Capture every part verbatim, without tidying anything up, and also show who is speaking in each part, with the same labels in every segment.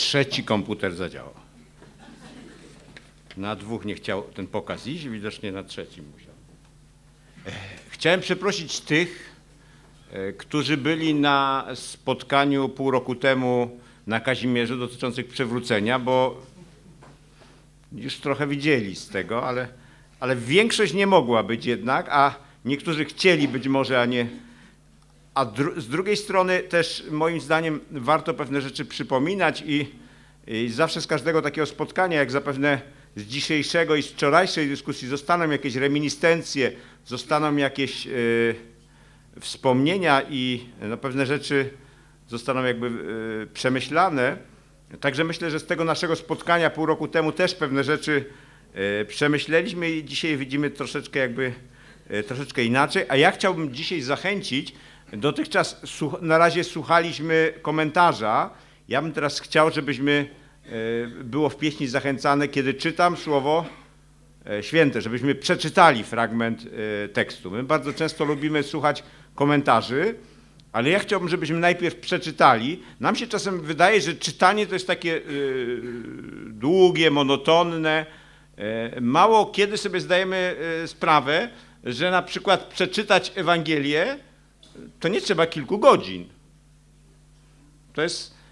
Speaker 1: trzeci komputer zadziałał. Na dwóch nie chciał ten pokaz iść, widocznie na trzecim musiał. Chciałem przeprosić tych, którzy byli na spotkaniu pół roku temu na Kazimierzu dotyczących przywrócenia, bo już trochę widzieli z tego, ale, ale większość nie mogła być jednak, a niektórzy chcieli być może, a nie. A dru z drugiej strony też moim zdaniem warto pewne rzeczy przypominać i, i zawsze z każdego takiego spotkania, jak zapewne z dzisiejszego i z wczorajszej dyskusji zostaną jakieś reminiscencje, zostaną jakieś y, wspomnienia i no, pewne rzeczy zostaną jakby y, przemyślane. Także myślę, że z tego naszego spotkania pół roku temu też pewne rzeczy y, przemyśleliśmy i dzisiaj widzimy troszeczkę jakby y, troszeczkę inaczej. A ja chciałbym dzisiaj zachęcić, dotychczas na razie słuchaliśmy komentarza. Ja bym teraz chciał, żebyśmy było w pieśni zachęcane, kiedy czytam słowo święte, żebyśmy przeczytali fragment tekstu. My bardzo często lubimy słuchać komentarzy, ale ja chciałbym, żebyśmy najpierw przeczytali. Nam się czasem wydaje, że czytanie to jest takie długie, monotonne. Mało kiedy sobie zdajemy sprawę, że na przykład przeczytać Ewangelię to nie trzeba kilku godzin. To jest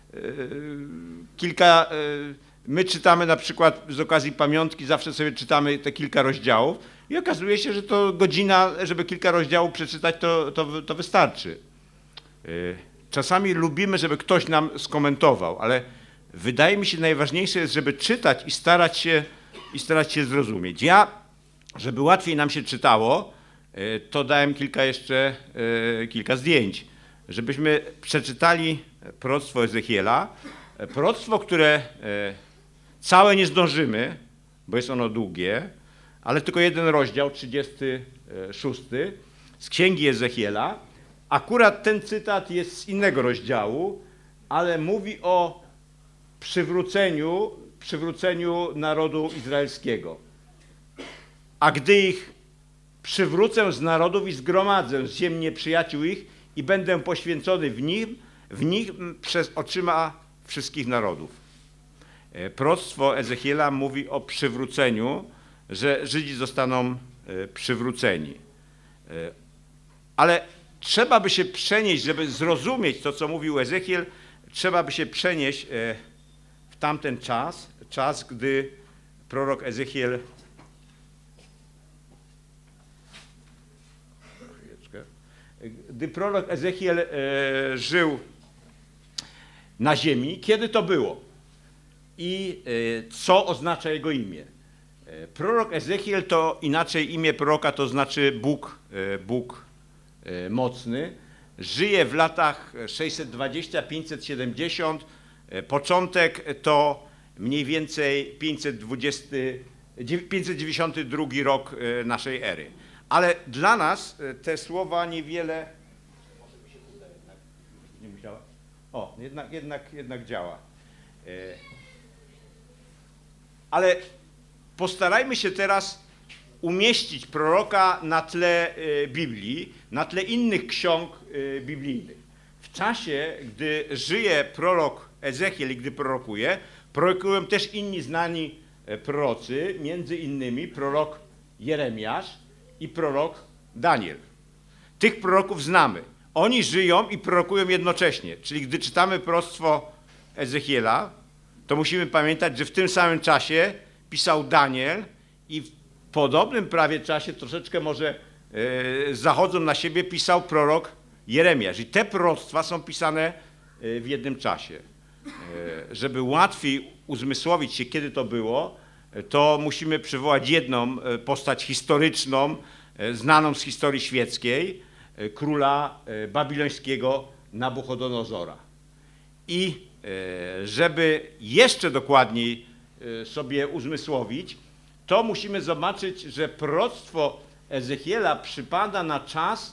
Speaker 1: kilka, my czytamy na przykład z okazji pamiątki, zawsze sobie czytamy te kilka rozdziałów i okazuje się, że to godzina, żeby kilka rozdziałów przeczytać, to, to, to wystarczy. Czasami lubimy, żeby ktoś nam skomentował, ale wydaje mi się najważniejsze jest, żeby czytać i starać się, i starać się zrozumieć. Ja, żeby łatwiej nam się czytało, to dałem kilka jeszcze, kilka zdjęć, żebyśmy przeczytali proroctwo Ezechiela, proroctwo, które całe nie zdążymy, bo jest ono długie, ale tylko jeden rozdział, trzydziesty szósty, z Księgi Ezechiela. Akurat ten cytat jest z innego rozdziału, ale mówi o przywróceniu, przywróceniu narodu izraelskiego. A gdy ich przywrócę z narodów i zgromadzę z ziem nieprzyjaciół ich i będę poświęcony w nich, w nich przez oczyma wszystkich narodów. Proroctwo Ezechiela mówi o przywróceniu, że Żydzi zostaną przywróceni. Ale trzeba by się przenieść, żeby zrozumieć to, co mówił Ezechiel, trzeba by się przenieść w tamten czas, czas, gdy prorok Ezechiel gdy prorok Ezechiel e, żył na ziemi, kiedy to było i e, co oznacza jego imię. E, prorok Ezechiel to inaczej imię proroka, to znaczy Bóg, e, Bóg e, mocny. Żyje w latach sześćset dwadzieścia do pięćset siedemdziesiąt. E, początek to mniej więcej pięćset dwudziesty, pięćset dziewięćdziesiąty drugi rok e, naszej ery. Ale dla nas te słowa niewiele. Może mi się uda jednak. Nie musiała. O, jednak, jednak, jednak działa. Ale postarajmy się teraz umieścić proroka na tle Biblii, na tle innych ksiąg biblijnych. W czasie, gdy żyje prorok Ezechiel i gdy prorokuje, prorokują też inni znani prorocy, między innymi prorok Jeremiasz i prorok Daniel. Tych proroków znamy. Oni żyją i prorokują jednocześnie. Czyli gdy czytamy proroctwo Ezechiela, to musimy pamiętać, że w tym samym czasie pisał Daniel i w podobnym prawie czasie, troszeczkę może e, zachodzą na siebie, pisał prorok Jeremiasz. I te proroctwa są pisane w jednym czasie. E, żeby łatwiej uzmysłowić się, kiedy to było, to musimy przywołać jedną postać historyczną, znaną z historii świeckiej, króla babilońskiego Nabuchodonozora. I żeby jeszcze dokładniej sobie uzmysłowić, to musimy zobaczyć, że proroctwo Ezechiela przypada na czas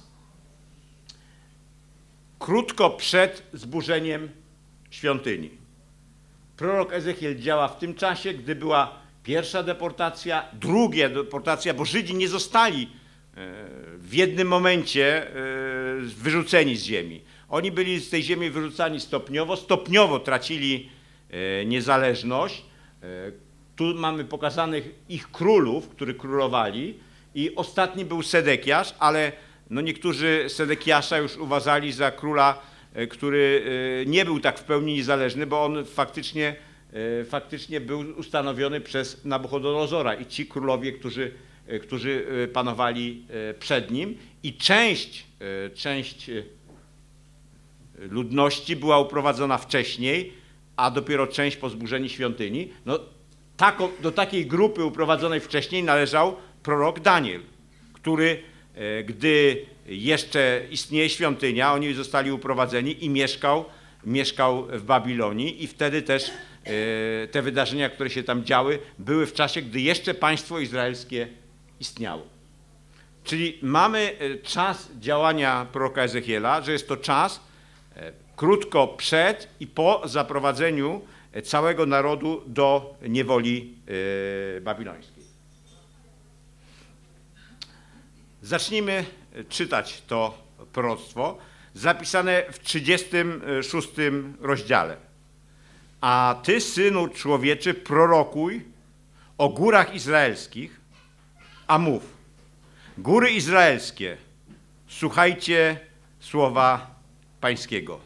Speaker 1: krótko przed zburzeniem świątyni. Prorok Ezechiel działa w tym czasie, gdy była pierwsza deportacja, druga deportacja, bo Żydzi nie zostali w jednym momencie wyrzuceni z ziemi. Oni byli z tej ziemi wyrzucani stopniowo, stopniowo tracili niezależność. Tu mamy pokazanych ich królów, którzy królowali i ostatni był Sedekiasz, ale no niektórzy Sedekiasza już uważali za króla, który nie był tak w pełni niezależny, bo on faktycznie, faktycznie był ustanowiony przez Nabuchodonozora i ci królowie, którzy, którzy panowali przed nim i część, część ludności była uprowadzona wcześniej, a dopiero część po zburzeniu świątyni. No, taką, do takiej grupy uprowadzonej wcześniej należał prorok Daniel, który, gdy jeszcze istnieje świątynia, oni zostali uprowadzeni i mieszkał, mieszkał w Babilonii i wtedy też te wydarzenia, które się tam działy, były w czasie, gdy jeszcze państwo izraelskie istniało. Czyli mamy czas działania proroka Ezechiela, że jest to czas krótko przed i po zaprowadzeniu całego narodu do niewoli babilońskiej. Zacznijmy czytać to proroctwo zapisane w trzydziestym szóstym rozdziale. A ty, synu człowieczy, prorokuj o górach izraelskich, a mów: góry izraelskie, słuchajcie słowa Pańskiego.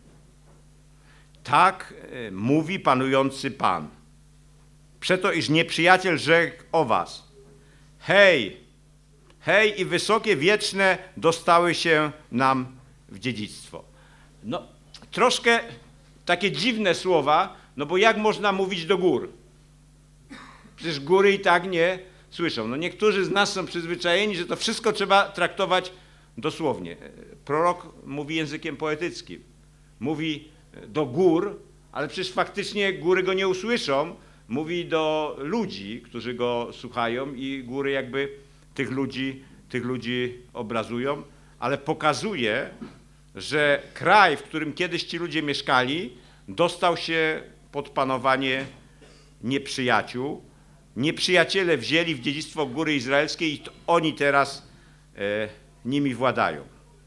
Speaker 1: Tak mówi panujący Pan. Przeto, iż nieprzyjaciel rzekł o was: hej, hej i wysokie wieczne dostały się nam w dziedzictwo. No, troszkę takie dziwne słowa, no bo jak można mówić do gór? Przecież góry i tak nie słyszą. No niektórzy z nas są przyzwyczajeni, że to wszystko trzeba traktować dosłownie. Prorok mówi językiem poetyckim. Mówi do gór, ale przecież faktycznie góry go nie usłyszą. Mówi do ludzi, którzy go słuchają i góry jakby tych ludzi, tych ludzi obrazują, ale pokazuje, że kraj, w którym kiedyś ci ludzie mieszkali, dostał się pod panowanie nieprzyjaciół. Nieprzyjaciele wzięli w dziedzictwo góry izraelskie i oni teraz e, nimi władają.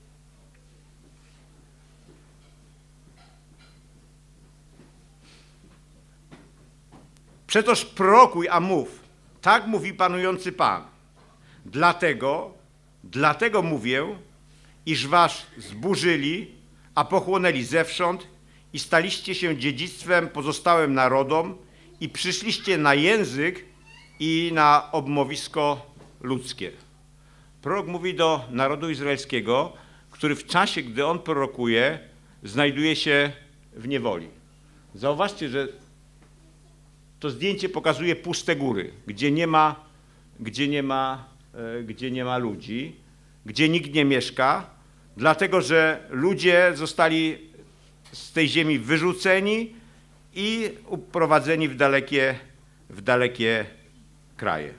Speaker 1: Przetoż prorokuj, a mów, tak mówi panujący Pan. Dlatego, dlatego mówię, iż was zburzyli, a pochłonęli zewsząd i staliście się dziedzictwem pozostałym narodom i przyszliście na język i na obmowisko ludzkie. Prorok mówi do narodu izraelskiego, który w czasie, gdy on prorokuje, znajduje się w niewoli. Zauważcie, że to zdjęcie pokazuje puste góry, gdzie nie ma, gdzie nie ma, gdzie nie ma ludzi, gdzie nikt nie mieszka, dlatego że ludzie zostali z tej ziemi wyrzuceni i uprowadzeni w dalekie, w dalekie kraje.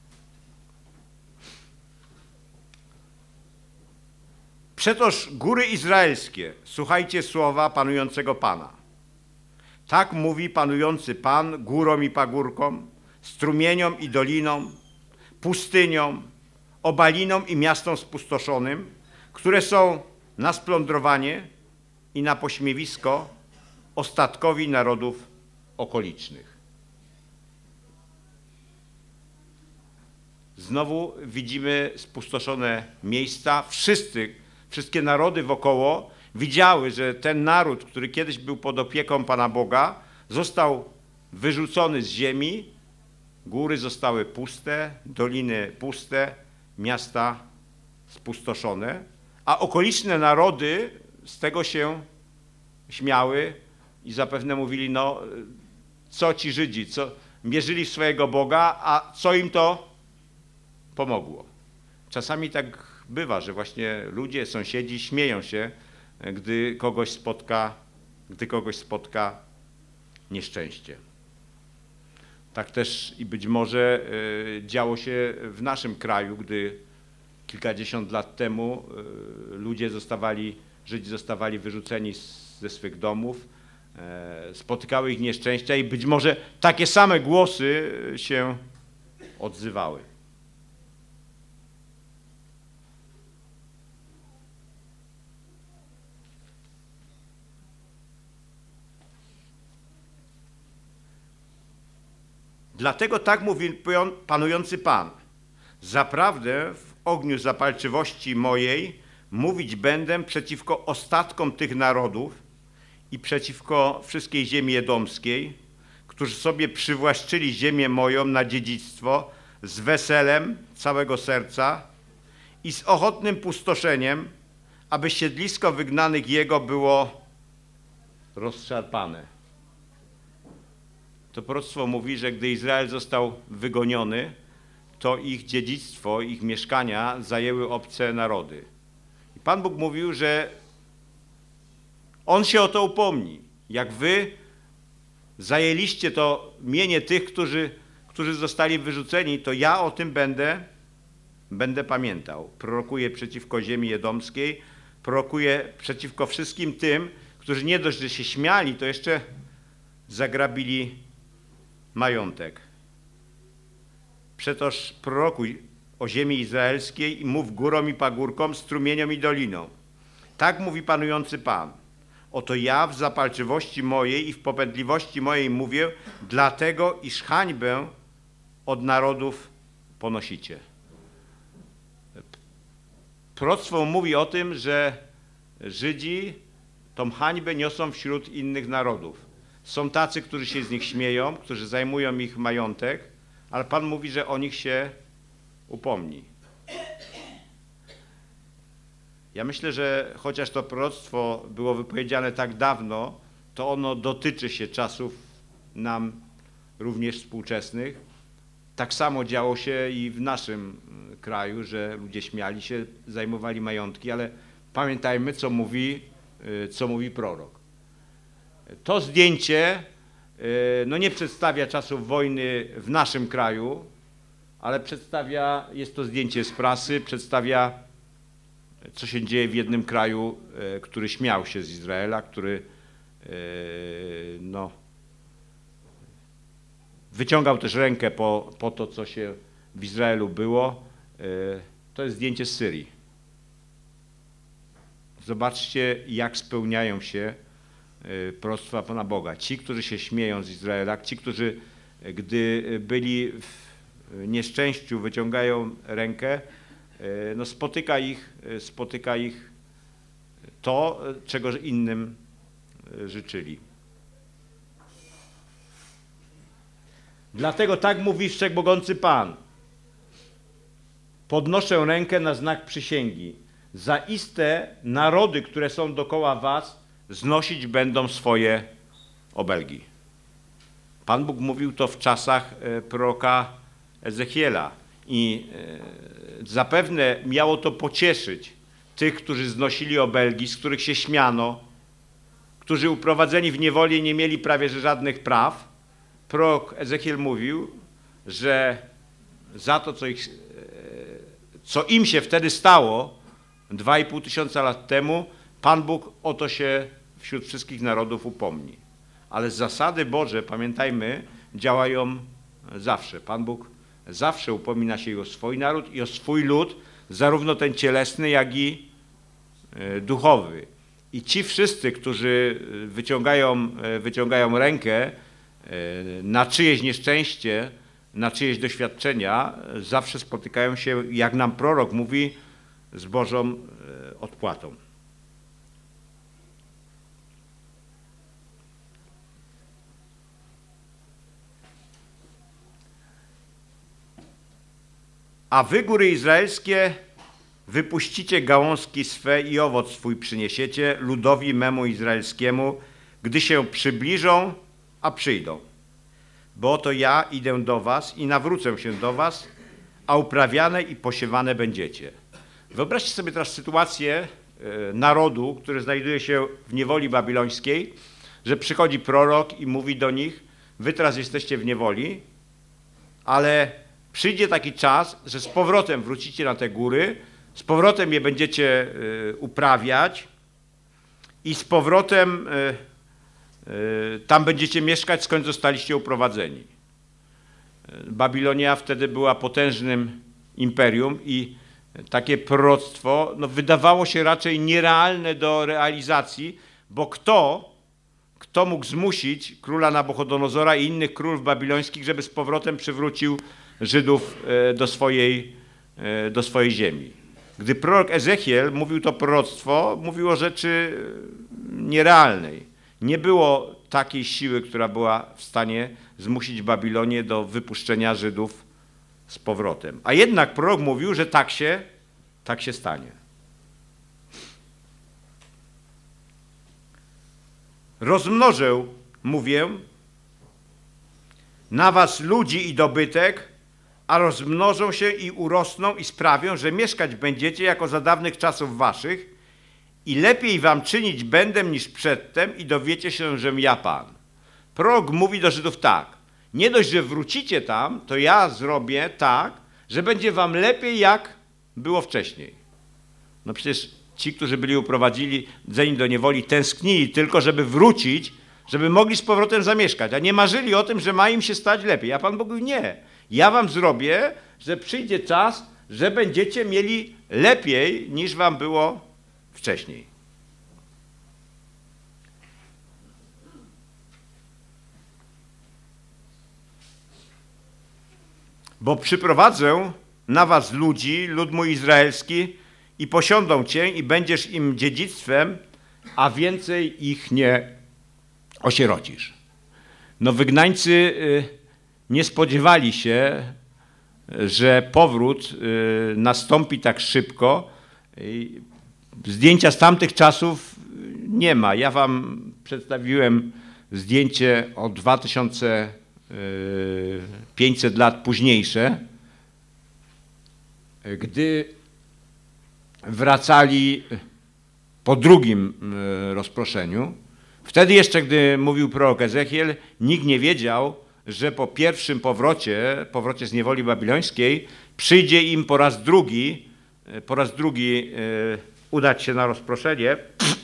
Speaker 1: Przetoż góry izraelskie, słuchajcie słowa panującego Pana. Tak mówi panujący Pan górom i pagórkom, strumieniom i dolinom, pustyniom, obalinom i miastom spustoszonym, które są na splądrowanie i na pośmiewisko ostatkowi narodów okolicznych. Znowu widzimy spustoszone miejsca. Wszyscy, wszystkie narody wokoło widziały, że ten naród, który kiedyś był pod opieką Pana Boga, został wyrzucony z ziemi, góry zostały puste, doliny puste, miasta spustoszone, a okoliczne narody z tego się śmiały i zapewne mówili, no co ci Żydzi, co mierzyli w swojego Boga, a co im to pomogło. Czasami tak bywa, że właśnie ludzie, sąsiedzi śmieją się, gdy kogoś spotka, gdy kogoś spotka nieszczęście. Tak też i być może działo się w naszym kraju, gdy kilkadziesiąt lat temu ludzie zostawali, Żydzi zostawali wyrzuceni ze swych domów, spotykały ich nieszczęścia i być może takie same głosy się odzywały. Dlatego tak mówi panujący Pan. Zaprawdę w ogniu zapalczywości mojej mówić będę przeciwko ostatkom tych narodów i przeciwko wszystkiej ziemi edomskiej, którzy sobie przywłaszczyli ziemię moją na dziedzictwo z weselem całego serca i z ochotnym pustoszeniem, aby siedlisko wygnanych jego było rozszarpane. To proroctwo mówi, że gdy Izrael został wygoniony, to ich dziedzictwo, ich mieszkania zajęły obce narody. I Pan Bóg mówił, że On się o to upomni. Jak wy zajęliście to mienie tych, którzy, którzy zostali wyrzuceni, to ja o tym będę, będę pamiętał. Prorokuję przeciwko ziemi edomskiej, prorokuję przeciwko wszystkim tym, którzy nie dość, że się śmiali, to jeszcze zagrabili majątek. Przetoż prorokuj o ziemi izraelskiej i mów górom i pagórkom, strumieniom i dolinom. Tak mówi panujący Pan. Oto ja w zapalczywości mojej i w popędliwości mojej mówię, dlatego iż hańbę od narodów ponosicie. Proroctwo mówi o tym, że Żydzi tą hańbę niosą wśród innych narodów. Są tacy, którzy się z nich śmieją, którzy zajmują ich majątek, ale Pan mówi, że o nich się upomni. Ja myślę, że chociaż to proroctwo było wypowiedziane tak dawno, to ono dotyczy się czasów nam również współczesnych. Tak samo działo się i w naszym kraju, że ludzie śmiali się, zajmowali majątki, ale pamiętajmy, co mówi, co mówi prorok. To zdjęcie no nie przedstawia czasów wojny w naszym kraju, ale przedstawia, jest to zdjęcie z prasy, przedstawia, co się dzieje w jednym kraju, który śmiał się z Izraela, który no, wyciągał też rękę po, po to, co się w Izraelu było. To jest zdjęcie z Syrii. Zobaczcie, jak spełniają się proroctwa Pana Boga. Ci, którzy się śmieją z Izraela, ci, którzy gdy byli w nieszczęściu, wyciągają rękę, no spotyka ich, spotyka ich to, czego innym życzyli. Dlatego tak mówi Wszechmogący Pan. Podnoszę rękę na znak przysięgi. Zaiste narody, które są dookoła was, znosić będą swoje obelgi. Pan Bóg mówił to w czasach proroka Ezechiela i zapewne miało to pocieszyć tych, którzy znosili obelgi, z których się śmiano, którzy uprowadzeni w niewoli nie mieli prawie że żadnych praw. Prorok Ezechiel mówił, że za to, co, ich, co im się wtedy stało, dwa i pół tysiąca lat temu, Pan Bóg o to się wśród wszystkich narodów upomni. Ale zasady Boże, pamiętajmy, działają zawsze. Pan Bóg zawsze upomina się i o swój naród, i o swój lud, zarówno ten cielesny, jak i duchowy. I ci wszyscy, którzy wyciągają, wyciągają rękę na czyjeś nieszczęście, na czyjeś doświadczenia, zawsze spotykają się, jak nam prorok mówi, z Bożą odpłatą. A wy, góry izraelskie, wypuścicie gałązki swe i owoc swój przyniesiecie ludowi memu izraelskiemu, gdy się przybliżą, a przyjdą. Bo oto ja idę do was i nawrócę się do was, a uprawiane i posiewane będziecie. Wyobraźcie sobie teraz sytuację narodu, który znajduje się w niewoli babilońskiej, że przychodzi prorok i mówi do nich, wy teraz jesteście w niewoli, ale przyjdzie taki czas, że z powrotem wrócicie na te góry, z powrotem je będziecie uprawiać i z powrotem tam będziecie mieszkać, skąd zostaliście uprowadzeni. Babilonia wtedy była potężnym imperium i takie proroctwo no, wydawało się raczej nierealne do realizacji, bo kto kto mógł zmusić króla Nabuchodonozora i innych królów babilońskich, żeby z powrotem przywrócił Żydów do swojej, do swojej ziemi. Gdy prorok Ezechiel mówił to proroctwo, mówił o rzeczy nierealnej. Nie było takiej siły, która była w stanie zmusić Babilonię do wypuszczenia Żydów z powrotem. A jednak prorok mówił, że tak się, tak się stanie. Rozmnożę, mówię, na was ludzi i dobytek, a rozmnożą się i urosną i sprawią, że mieszkać będziecie jako za dawnych czasów waszych i lepiej wam czynić będę niż przedtem i dowiecie się, żem ja Pan. Prorok mówi do Żydów tak, nie dość, że wrócicie tam, to ja zrobię tak, że będzie wam lepiej, jak było wcześniej. No przecież ci, którzy byli uprowadzeni do niewoli, tęsknili tylko, żeby wrócić, żeby mogli z powrotem zamieszkać, a nie marzyli o tym, że ma im się stać lepiej. A Pan Bóg mówi, nie, ja wam zrobię, że przyjdzie czas, że będziecie mieli lepiej, niż wam było wcześniej. Bo przyprowadzę na was ludzi, lud mój izraelski, i posiądą cię i będziesz im dziedzictwem, a więcej ich nie osierocisz. No wygnańcy nie spodziewali się, że powrót nastąpi tak szybko. Zdjęcia z tamtych czasów nie ma. Ja wam przedstawiłem zdjęcie o dwa tysiące pięćset lat późniejsze, gdy wracali po drugim rozproszeniu. Wtedy jeszcze, gdy mówił prorok Ezechiel, nikt nie wiedział, że po pierwszym powrocie, powrocie z niewoli babilońskiej, przyjdzie im po raz drugi, po raz drugi udać się na rozproszenie.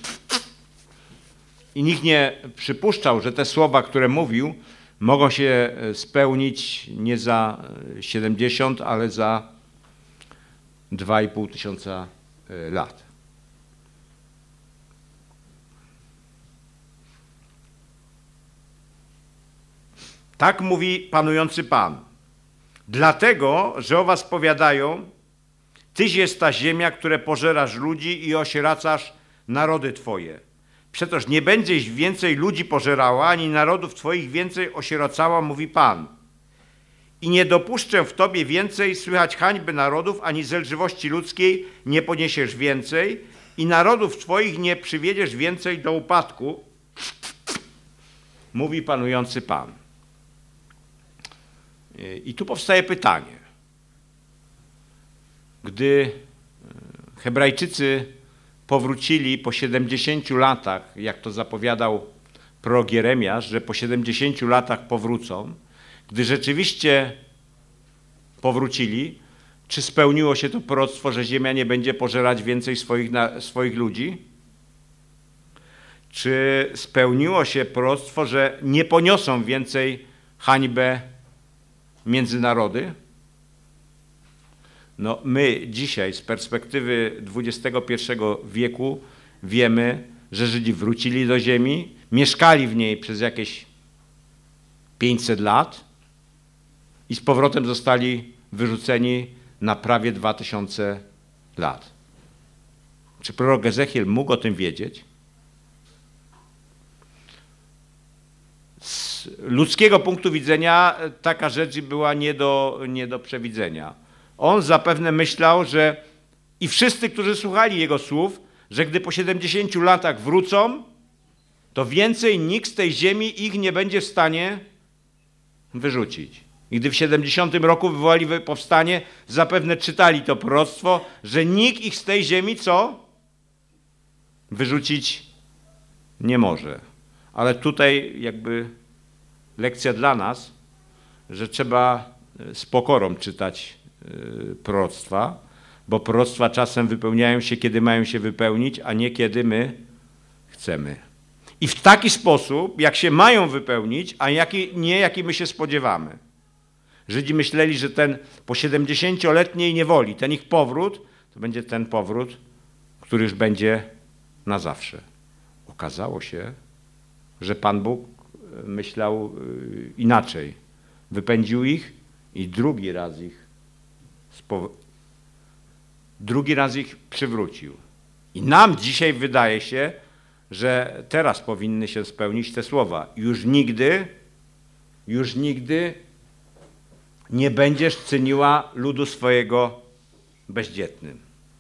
Speaker 1: I nikt nie przypuszczał, że te słowa, które mówił, mogą się spełnić nie za siedemdziesiąt, ale za dwa i pół tysiąca lat. Tak mówi panujący Pan. Dlatego, że o was powiadają, tyś jest ta ziemia, które pożerasz ludzi i osieracasz narody twoje. Przetoż nie będziesz więcej ludzi pożerała, ani narodów twoich więcej osierocała, mówi Pan. I nie dopuszczę w tobie więcej słychać hańby narodów, ani zelżywości ludzkiej nie poniesiesz więcej i narodów twoich nie przywiedziesz więcej do upadku, mówi panujący Pan. I tu powstaje pytanie. Gdy Hebrajczycy powrócili po siedemdziesięciu latach, jak to zapowiadał prorok Jeremiasz, że po siedemdziesięciu latach powrócą, gdy rzeczywiście powrócili, czy spełniło się to proroctwo, że ziemia nie będzie pożerać więcej swoich, na, swoich ludzi? Czy spełniło się proroctwo, że nie poniosą więcej hańbę między narody? No my dzisiaj z perspektywy dwudziestego pierwszego wieku wiemy, że Żydzi wrócili do ziemi, mieszkali w niej przez jakieś pięćset lat i z powrotem zostali wyrzuceni na prawie dwa tysiące lat. Czy prorok Ezechiel mógł o tym wiedzieć? Z ludzkiego punktu widzenia taka rzecz była nie do, nie do przewidzenia. On zapewne myślał, że i wszyscy, którzy słuchali jego słów, że gdy po siedemdziesięciu latach wrócą, to więcej nikt z tej ziemi ich nie będzie w stanie wyrzucić. I gdy w siedemdziesiątym roku wywołali powstanie, zapewne czytali to proroctwo, że nikt ich z tej ziemi co? Wyrzucić nie może. Ale tutaj jakby lekcja dla nas, że trzeba z pokorą czytać proroctwa, bo proroctwa czasem wypełniają się, kiedy mają się wypełnić, a nie kiedy my chcemy. I w taki sposób, jak się mają wypełnić, a jaki, nie jaki my się spodziewamy. Żydzi myśleli, że ten po siedemdziesięcioletniej niewoli, ten ich powrót, to będzie ten powrót, który już będzie na zawsze. Okazało się, że Pan Bóg myślał inaczej. Wypędził ich i drugi raz ich spow... drugi raz ich przywrócił. I nam dzisiaj wydaje się, że teraz powinny się spełnić te słowa. Już nigdy, już nigdy nie będziesz czyniła ludu swojego bezdzietnym.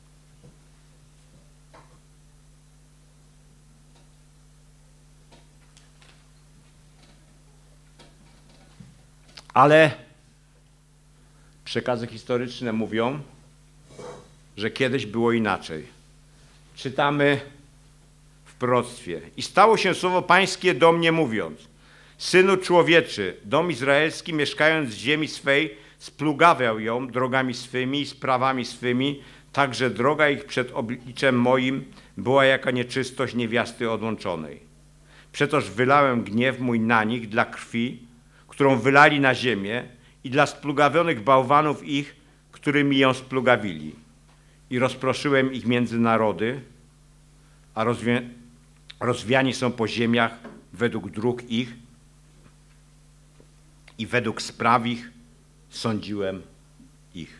Speaker 1: Ale przekazy historyczne mówią, że kiedyś było inaczej. Czytamy w proroctwie. I stało się słowo pańskie do mnie mówiąc: Synu człowieczy, dom izraelski mieszkając w ziemi swej splugawiał ją drogami swymi i sprawami swymi, tak że droga ich przed obliczem moim była jaka nieczystość niewiasty odłączonej. Przetoż wylałem gniew mój na nich dla krwi, którą wylali na ziemię i dla splugawionych bałwanów ich, którymi ją splugawili. I rozproszyłem ich między narody, a rozwię... rozwiani są po ziemiach według dróg ich i według spraw ich sądziłem ich.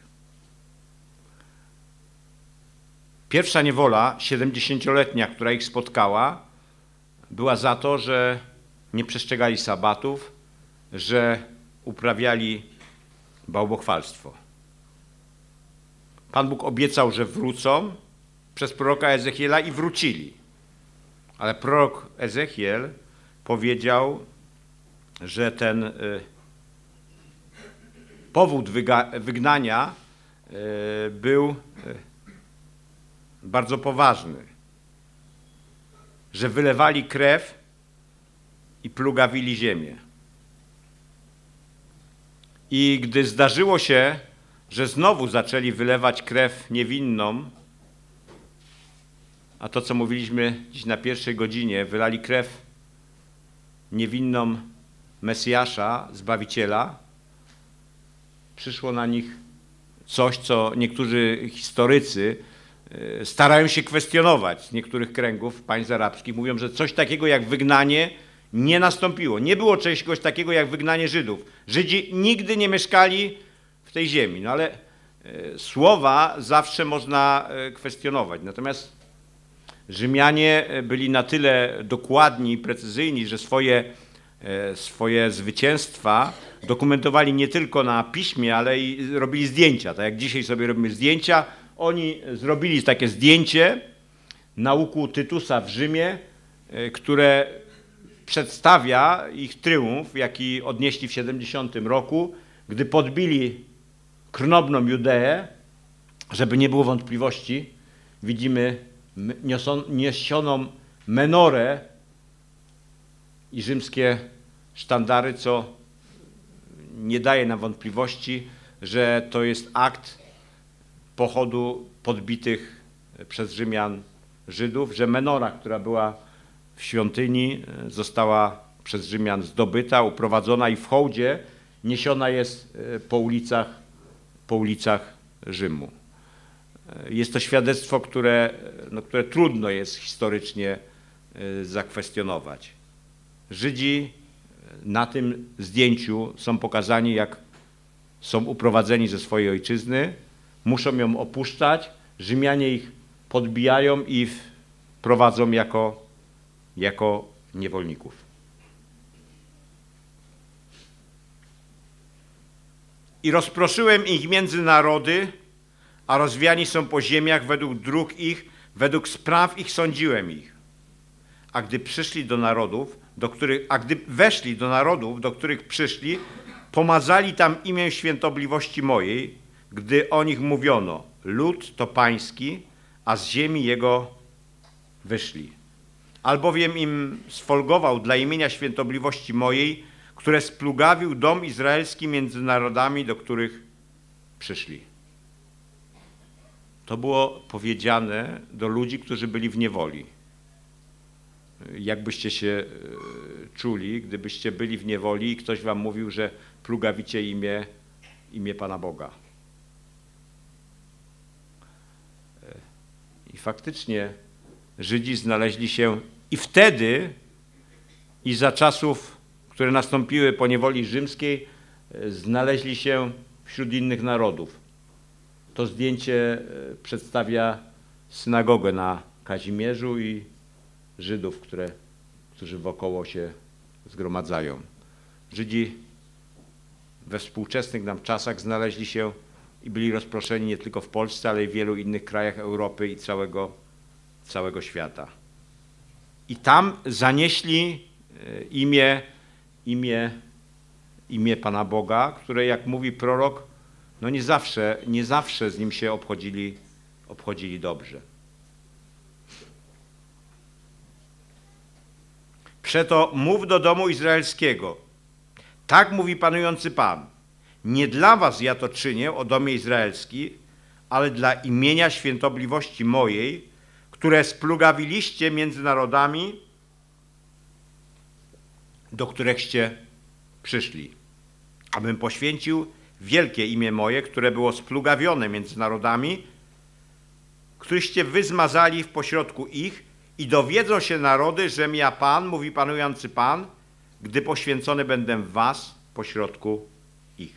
Speaker 1: Pierwsza niewola siedemdziesięcioletnia, która ich spotkała, była za to, że nie przestrzegali sabatów, że uprawiali bałwochwalstwo. Pan Bóg obiecał, że wrócą przez proroka Ezechiela i wrócili. Ale prorok Ezechiel powiedział, że ten y, powód wyga, wygnania y, był y, bardzo poważny. Że wylewali krew i plugawili ziemię. I gdy zdarzyło się, że znowu zaczęli wylewać krew niewinną, a to, co mówiliśmy dziś na pierwszej godzinie, wylali krew niewinną Mesjasza, Zbawiciela, przyszło na nich coś, co niektórzy historycy starają się kwestionować z niektórych kręgów państw arabskich. Mówią, że coś takiego jak wygnanie nie nastąpiło. Nie było czegoś takiego jak wygnanie Żydów. Żydzi nigdy nie mieszkali w tej ziemi. No ale e, słowa zawsze można e, kwestionować. Natomiast Rzymianie byli na tyle dokładni i precyzyjni, że swoje, e, swoje zwycięstwa dokumentowali nie tylko na piśmie, ale i robili zdjęcia. Tak jak dzisiaj sobie robimy zdjęcia, oni zrobili takie zdjęcie na łuku Tytusa w Rzymie, e, które przedstawia ich tryumf, jaki odnieśli w siedemdziesiątym roku, gdy podbili krnobną Judeę. Żeby nie było wątpliwości, widzimy niesioną menorę i rzymskie sztandary, co nie daje nam wątpliwości, że to jest akt pochodu podbitych przez Rzymian Żydów, że menora, która była w świątyni, została przez Rzymian zdobyta, uprowadzona i w hołdzie niesiona jest po ulicach, po ulicach Rzymu. Jest to świadectwo, które, no, które trudno jest historycznie zakwestionować. Żydzi na tym zdjęciu są pokazani, jak są uprowadzeni ze swojej ojczyzny, muszą ją opuszczać, Rzymianie ich podbijają i prowadzą jako, jako niewolników. I rozproszyłem ich między narody, a rozwiani są po ziemiach według dróg ich, według spraw ich sądziłem ich. A gdy przyszli do narodów, do których, a gdy weszli do narodów, do których przyszli, pomazali tam imię świętobliwości mojej, gdy o nich mówiono, lud to pański, a z ziemi jego wyszli. Albowiem im sfolgował dla imienia świętobliwości mojej, które splugawił dom izraelski między narodami, do których przyszli. To było powiedziane do ludzi, którzy byli w niewoli. Jakbyście się czuli, gdybyście byli w niewoli i ktoś wam mówił, że plugawicie imię, imię Pana Boga. I faktycznie Żydzi znaleźli się i wtedy i za czasów, które nastąpiły po niewoli rzymskiej, znaleźli się wśród innych narodów. To zdjęcie przedstawia synagogę na Kazimierzu i Żydów, które, którzy wokoło się zgromadzają. Żydzi we współczesnych nam czasach znaleźli się i byli rozproszeni nie tylko w Polsce, ale i w wielu innych krajach Europy i całego, całego świata. I tam zanieśli imię, imię, imię Pana Boga, które, jak mówi prorok, no nie zawsze, nie zawsze z nim się obchodzili, obchodzili dobrze. Przeto mów do domu izraelskiego. Tak mówi panujący Pan. Nie dla was ja to czynię, o domie izraelski, ale dla imienia świętobliwości mojej, które splugawiliście między narodami, do któreście przyszli. Abym poświęcił wielkie imię moje, które było splugawione między narodami, któryście wy zmazali w pośrodku ich i dowiedzą się narody, żem ja Pan, mówi panujący Pan, gdy poświęcony będę w was pośrodku ich.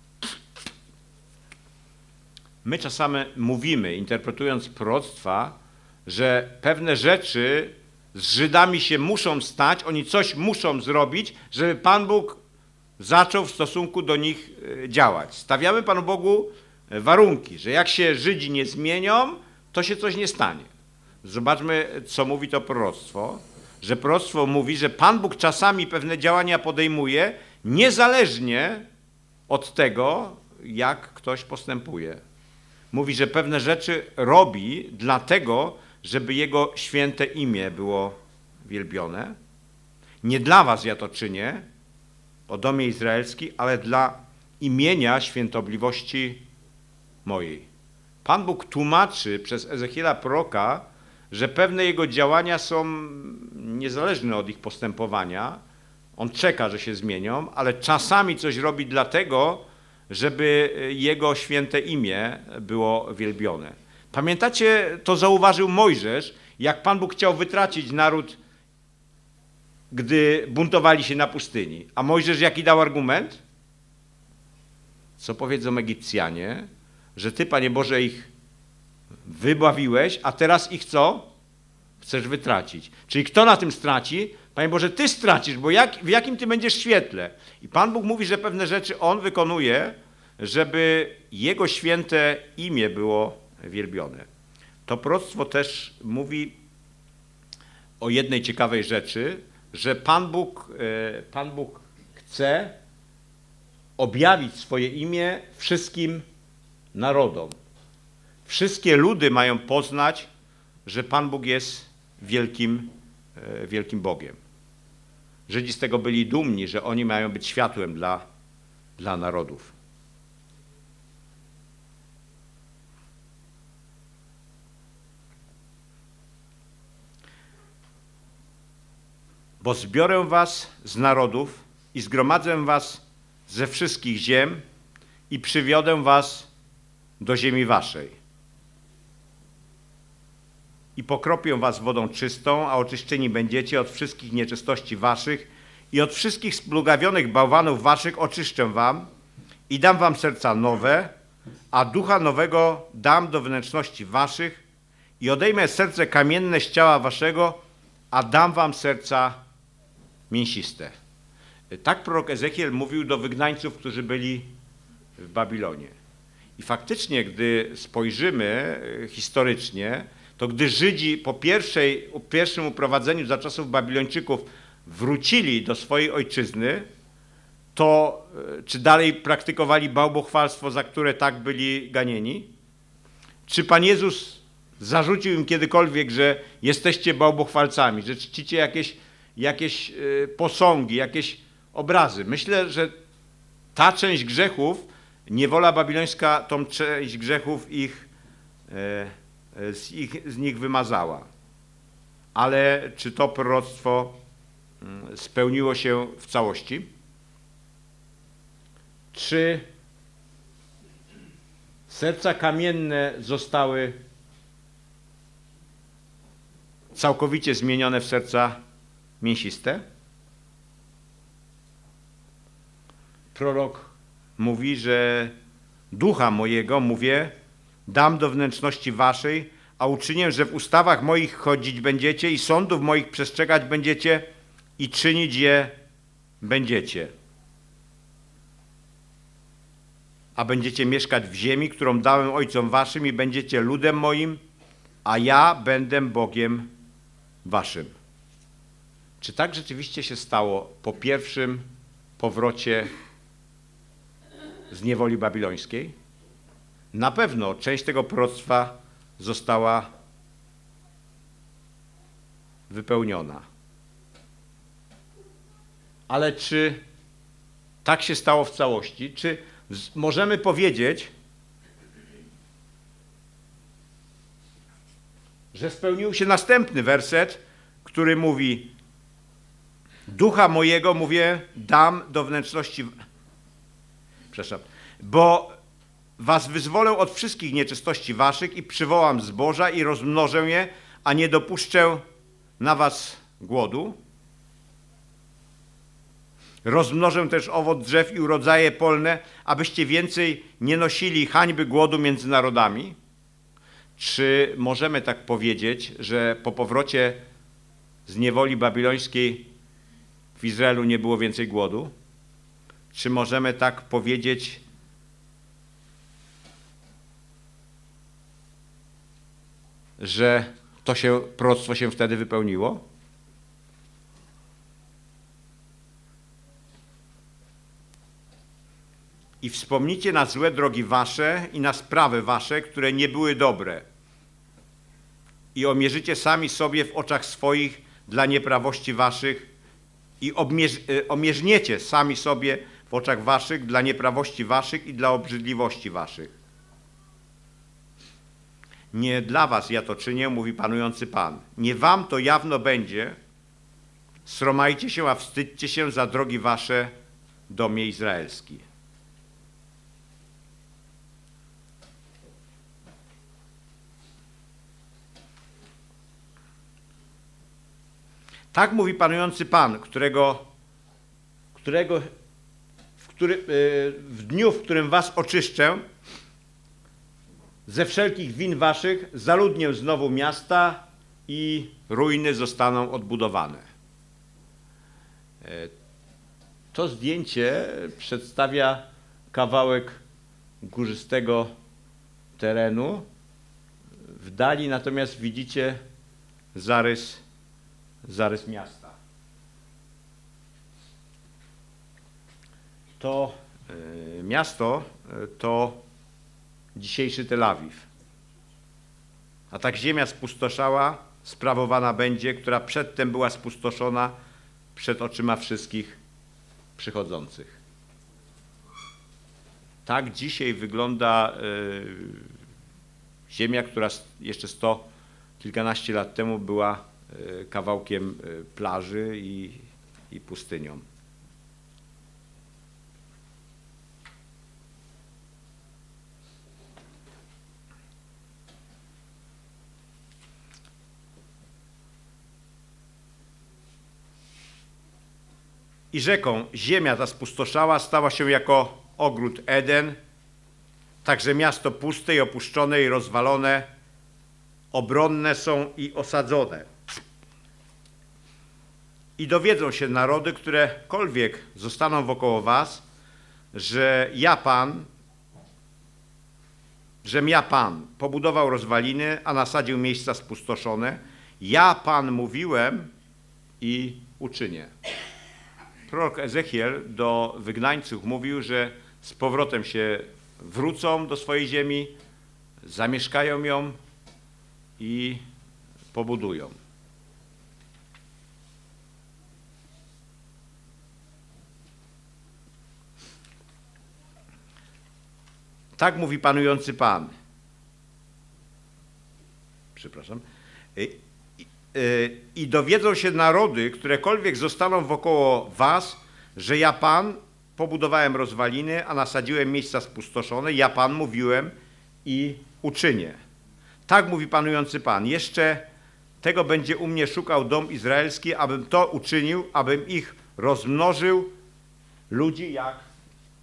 Speaker 1: My czasami mówimy, interpretując proroctwa, że pewne rzeczy z Żydami się muszą stać, oni coś muszą zrobić, żeby Pan Bóg zaczął w stosunku do nich działać. Stawiamy Panu Bogu warunki, że jak się Żydzi nie zmienią, to się coś nie stanie. Zobaczmy, co mówi to proroctwo, że proroctwo mówi, że Pan Bóg czasami pewne działania podejmuje, niezależnie od tego, jak ktoś postępuje. Mówi, że pewne rzeczy robi dlatego, żeby Jego święte imię było wielbione. Nie dla was ja to czynię, o domie izraelski, ale dla imienia świętobliwości mojej. Pan Bóg tłumaczy przez Ezechiela proroka, że pewne jego działania są niezależne od ich postępowania. On czeka, że się zmienią, ale czasami coś robi dlatego, żeby jego święte imię było wielbione. Pamiętacie, to zauważył Mojżesz, jak Pan Bóg chciał wytracić naród, gdy buntowali się na pustyni. A Mojżesz jaki dał argument? Co powiedzą Egipcjanie? Że Ty, Panie Boże, ich wybawiłeś, a teraz ich co? Chcesz wytracić. Czyli kto na tym straci? Panie Boże, Ty stracisz, bo jak, w jakim Ty będziesz świetle? I Pan Bóg mówi, że pewne rzeczy On wykonuje, żeby Jego święte imię było wielbione. To proroctwo też mówi o jednej ciekawej rzeczy, że Pan Bóg, Pan Bóg chce objawić swoje imię wszystkim narodom. Wszystkie ludy mają poznać, że Pan Bóg jest wielkim, wielkim Bogiem. Żydzi z tego byli dumni, że oni mają być światłem dla, dla narodów. Bo zbiorę was z narodów i zgromadzę was ze wszystkich ziem i przywiodę was do ziemi waszej. I pokropię was wodą czystą, a oczyszczeni będziecie od wszystkich nieczystości waszych i od wszystkich splugawionych bałwanów waszych oczyszczę wam i dam wam serca nowe, a ducha nowego dam do wnętrzności waszych i odejmę serce kamienne z ciała waszego, a dam wam serca mięsiste. Tak prorok Ezechiel mówił do wygnańców, którzy byli w Babilonie. I faktycznie, gdy spojrzymy historycznie, to gdy Żydzi po pierwszej, pierwszym uprowadzeniu za czasów Babilończyków wrócili do swojej ojczyzny, to czy dalej praktykowali bałwochwalstwo, za które tak byli ganieni? Czy Pan Jezus zarzucił im kiedykolwiek, że jesteście bałwochwalcami, że czcicie jakieś, jakieś posągi, jakieś obrazy? Myślę, że ta część grzechów, niewola babilońska tą część grzechów ich, z, ich, z nich wymazała. Ale czy to proroctwo spełniło się w całości? Czy serca kamienne zostały całkowicie zmienione w serca mięsiste? prorok mówi, że ducha mojego, mówię, dam do wnętrzności waszej, a uczynię, że w ustawach moich chodzić będziecie i sądów moich przestrzegać będziecie i czynić je będziecie. A będziecie mieszkać w ziemi, którą dałem ojcom waszym i będziecie ludem moim, a ja będę Bogiem waszym. Czy tak rzeczywiście się stało po pierwszym powrocie z niewoli babilońskiej? Na pewno część tego proroctwa została wypełniona. Ale czy tak się stało w całości? Czy możemy powiedzieć, że spełnił się następny werset, który mówi: ducha mojego, mówię, dam do wnętrzności, przepraszam, bo was wyzwolę od wszystkich nieczystości waszych i przywołam zboża i rozmnożę je, a nie dopuszczę na was głodu. Rozmnożę też owoc drzew i urodzaje polne, abyście więcej nie nosili hańby głodu między narodami. Czy możemy tak powiedzieć, że po powrocie z niewoli babilońskiej w Izraelu nie było więcej głodu? Czy możemy tak powiedzieć, że to się, proroctwo się wtedy wypełniło? I wspomnicie na złe drogi wasze i na sprawy wasze, które nie były dobre. I omierzycie sami sobie w oczach swoich dla nieprawości waszych i obmierz, omierzniecie sami sobie w oczach waszych dla nieprawości waszych i dla obrzydliwości waszych. Nie dla was ja to czynię, mówi panujący Pan. Nie wam to jawno będzie. Sromajcie się, a wstydźcie się za drogi wasze, domie izraelski. Tak mówi panujący Pan, którego, którego w, który, w dniu, w którym was oczyszczę ze wszelkich win waszych, zaludnię znowu miasta i ruiny zostaną odbudowane. To zdjęcie przedstawia kawałek górzystego terenu. W dali natomiast widzicie zarys, zarys miasta. To y, miasto y, to dzisiejszy Tel Awiw. A tak ziemia spustoszała, sprawowana będzie, która przedtem była spustoszona przed oczyma wszystkich przychodzących. Tak dzisiaj wygląda y, ziemia, która jeszcze sto kilkanaście lat temu była y, kawałkiem y, plaży i, i pustynią. I rzeką ziemia ta spustoszała, stała się jako ogród Eden, także miasto puste i opuszczone i rozwalone, obronne są i osadzone. I dowiedzą się narody, którekolwiek zostaną wokoło was, że ja Pan, żem ja Pan pobudował rozwaliny, a nasadził miejsca spustoszone. Ja Pan mówiłem i uczynię. Prorok Ezechiel do wygnańców mówił, że z powrotem się wrócą do swojej ziemi, zamieszkają ją i pobudują. Tak mówi panujący Pan. Przepraszam. I dowiedzą się narody, którekolwiek zostaną wokoło was, że ja Pan pobudowałem rozwaliny, a nasadziłem miejsca spustoszone, ja Pan mówiłem i uczynię. Tak mówi panujący Pan. Jeszcze tego będzie u mnie szukał dom izraelski, abym to uczynił, abym ich rozmnożył, ludzi jak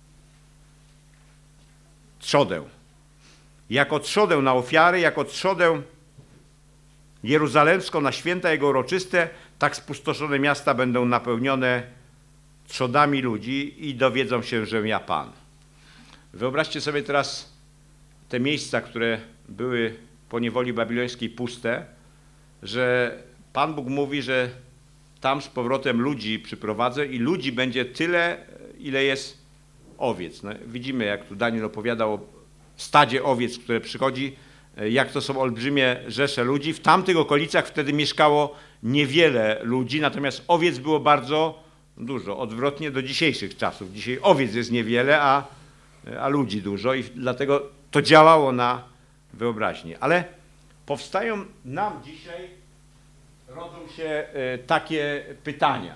Speaker 1: trzodę. Jako trzodę na ofiary, jako trzodę jeruzalemską na święta jego uroczyste, tak spustoszone miasta będą napełnione trzodami ludzi i dowiedzą się, że ja Pan. Wyobraźcie sobie teraz te miejsca, które były po niewoli babilońskiej puste, że Pan Bóg mówi, że tam z powrotem ludzi przyprowadzę i ludzi będzie tyle, ile jest owiec. No, widzimy, jak tu Daniel opowiadał o stadzie owiec, które przychodzi, jak to są olbrzymie rzesze ludzi. W tamtych okolicach wtedy mieszkało niewiele ludzi, natomiast owiec było bardzo dużo, odwrotnie do dzisiejszych czasów. Dzisiaj owiec jest niewiele, a, a ludzi dużo i dlatego to działało na wyobraźnię. Ale powstają nam dzisiaj, rodzą się takie pytania.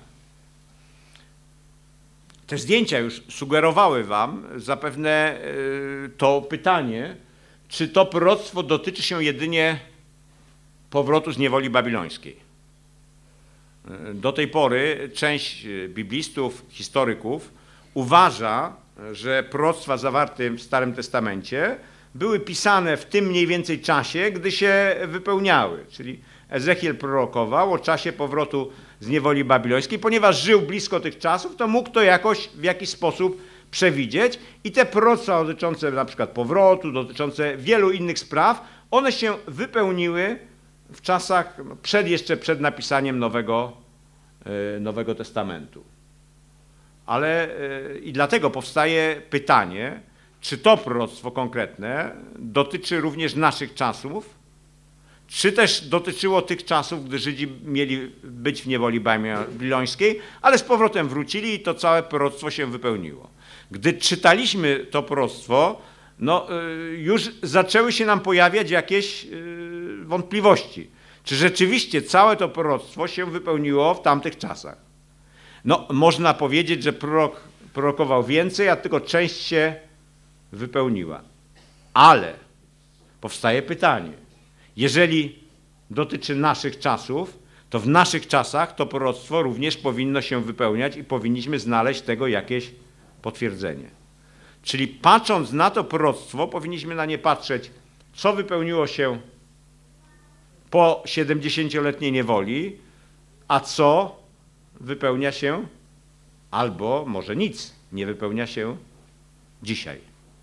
Speaker 1: Te zdjęcia już sugerowały wam zapewne to pytanie, czy to proroctwo dotyczy się jedynie powrotu z niewoli babilońskiej. Do tej pory część biblistów, historyków uważa, że proroctwa zawarte w Starym Testamencie były pisane w tym mniej więcej czasie, gdy się wypełniały. Czyli Ezechiel prorokował o czasie powrotu z niewoli babilońskiej. Ponieważ żył blisko tych czasów, to mógł to jakoś w jakiś sposób przewidzieć i te proroctwa dotyczące na przykład powrotu, dotyczące wielu innych spraw, one się wypełniły w czasach przed, jeszcze przed napisaniem Nowego, Nowego Testamentu. Ale i dlatego powstaje pytanie, czy to proroctwo konkretne dotyczy również naszych czasów, czy też dotyczyło tych czasów, gdy Żydzi mieli być w niewoli babilońskiej, ale z powrotem wrócili i to całe proroctwo się wypełniło. Gdy czytaliśmy to proroctwo, no, już zaczęły się nam pojawiać jakieś wątpliwości. Czy rzeczywiście całe to proroctwo się wypełniło w tamtych czasach? No, można powiedzieć, że prorok prorokował więcej, a tylko część się wypełniła. Ale powstaje pytanie, jeżeli dotyczy naszych czasów, to w naszych czasach to proroctwo również powinno się wypełniać i powinniśmy znaleźć tego jakieś potwierdzenie. Czyli patrząc na to proroctwo, powinniśmy na nie patrzeć, co wypełniło się po siedemdziesięcioletniej niewoli, a co wypełnia się, albo może nic nie wypełnia się dzisiaj.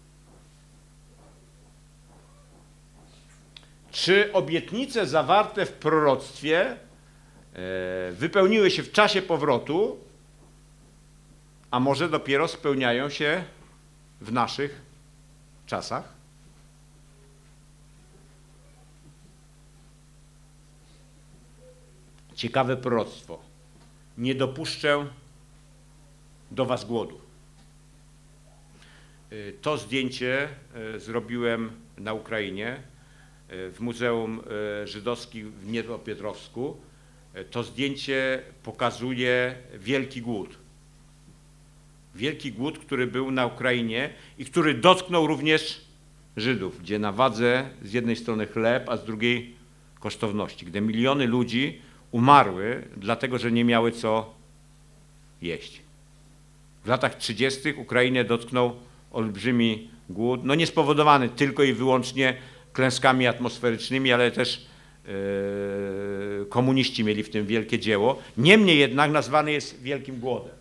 Speaker 1: Czy obietnice zawarte w proroctwie wypełniły się w czasie powrotu, a może dopiero spełniają się w naszych czasach? Ciekawe proroctwo. Nie dopuszczę do was głodu. To zdjęcie zrobiłem na Ukrainie, w Muzeum Żydowskim w Dniepropietrowsku. To zdjęcie pokazuje wielki głód. Wielki głód, który był na Ukrainie i który dotknął również Żydów, gdzie na wadze z jednej strony chleb, a z drugiej kosztowności, gdzie miliony ludzi umarły, dlatego że nie miały co jeść. W latach trzydziestych Ukrainę dotknął olbrzymi głód, no nie spowodowany tylko i wyłącznie klęskami atmosferycznymi, ale też yy, komuniści mieli w tym wielkie dzieło. Niemniej jednak nazwany jest wielkim głodem.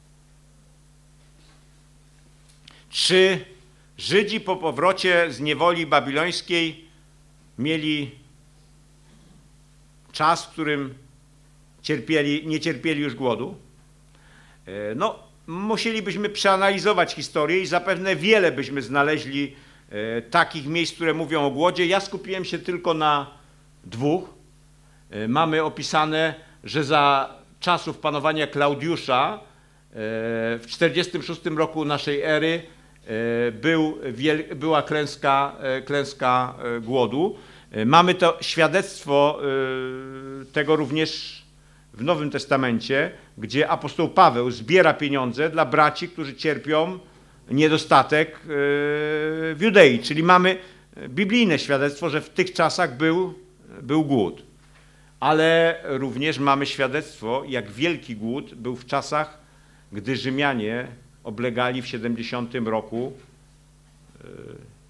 Speaker 1: Czy Żydzi po powrocie z niewoli babilońskiej mieli czas, w którym cierpieli, nie cierpieli już głodu? No, musielibyśmy przeanalizować historię i zapewne wiele byśmy znaleźli takich miejsc, które mówią o głodzie. Ja skupiłem się tylko na dwóch. Mamy opisane, że za czasów panowania Klaudiusza w czterdziestym szóstym roku naszej ery był, była klęska, klęska głodu. Mamy to świadectwo tego również w Nowym Testamencie, gdzie apostoł Paweł zbiera pieniądze dla braci, którzy cierpią niedostatek w Judei. Czyli mamy biblijne świadectwo, że w tych czasach był, był głód. Ale również mamy świadectwo, jak wielki głód był w czasach, gdy Rzymianie oblegali w siedemdziesiątym roku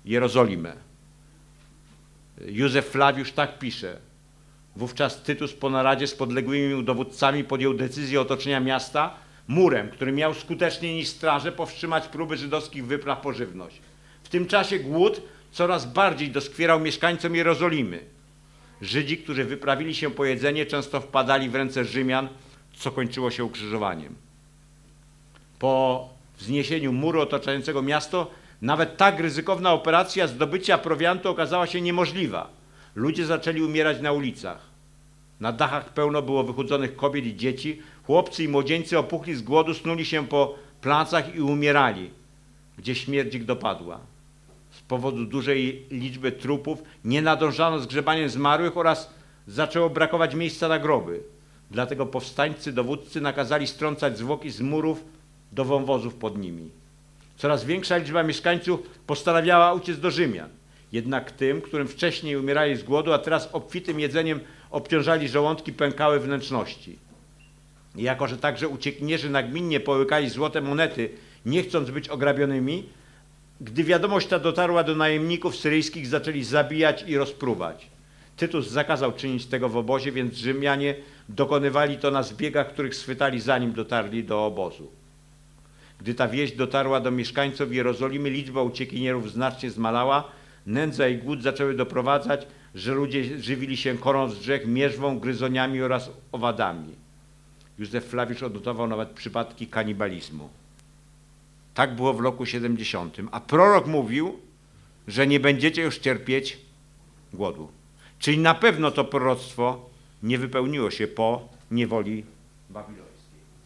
Speaker 1: Jerozolimę. Józef Flawiusz tak pisze. Wówczas Tytus po naradzie z podległymi mu dowódcami podjął decyzję otoczenia miasta murem, który miał skuteczniej niż straże powstrzymać próby żydowskich wypraw po żywność. W tym czasie głód coraz bardziej doskwierał mieszkańcom Jerozolimy. Żydzi, którzy wyprawili się po jedzenie, często wpadali w ręce Rzymian, co kończyło się ukrzyżowaniem. Po wzniesieniu muru otaczającego miasto nawet tak ryzykowna operacja zdobycia prowiantu okazała się niemożliwa. Ludzie zaczęli umierać na ulicach. Na dachach pełno było wychudzonych kobiet i dzieci. Chłopcy i młodzieńcy opuchli z głodu, snuli się po placach i umierali, gdzie śmierć ich dopadła. Z powodu dużej liczby trupów nie nadążano z grzebaniem zmarłych oraz zaczęło brakować miejsca na groby. Dlatego powstańcy, dowódcy nakazali strącać zwłoki z murów do wąwozów pod nimi. Coraz większa liczba mieszkańców postanawiała uciec do Rzymian. Jednak tym, którym wcześniej umierali z głodu, a teraz obfitym jedzeniem obciążali żołądki, pękały wnętrzności. I jako że także uciekinierzy nagminnie połykali złote monety, nie chcąc być ograbionymi, gdy wiadomość ta dotarła do najemników syryjskich, zaczęli zabijać i rozpruwać. Tytus zakazał czynić tego w obozie, więc Rzymianie dokonywali to na zbiegach, których schwytali, zanim dotarli do obozu. Gdy ta wieść dotarła do mieszkańców Jerozolimy, liczba uciekinierów znacznie zmalała, nędza i głód zaczęły doprowadzać, że ludzie żywili się korą z drzew, mierzwą, gryzoniami oraz owadami. Józef Flawiusz odnotował nawet przypadki kanibalizmu. Tak było w roku siedemdziesiątym, a prorok mówił, że nie będziecie już cierpieć głodu. Czyli na pewno to proroctwo nie wypełniło się po niewoli babilońskiej.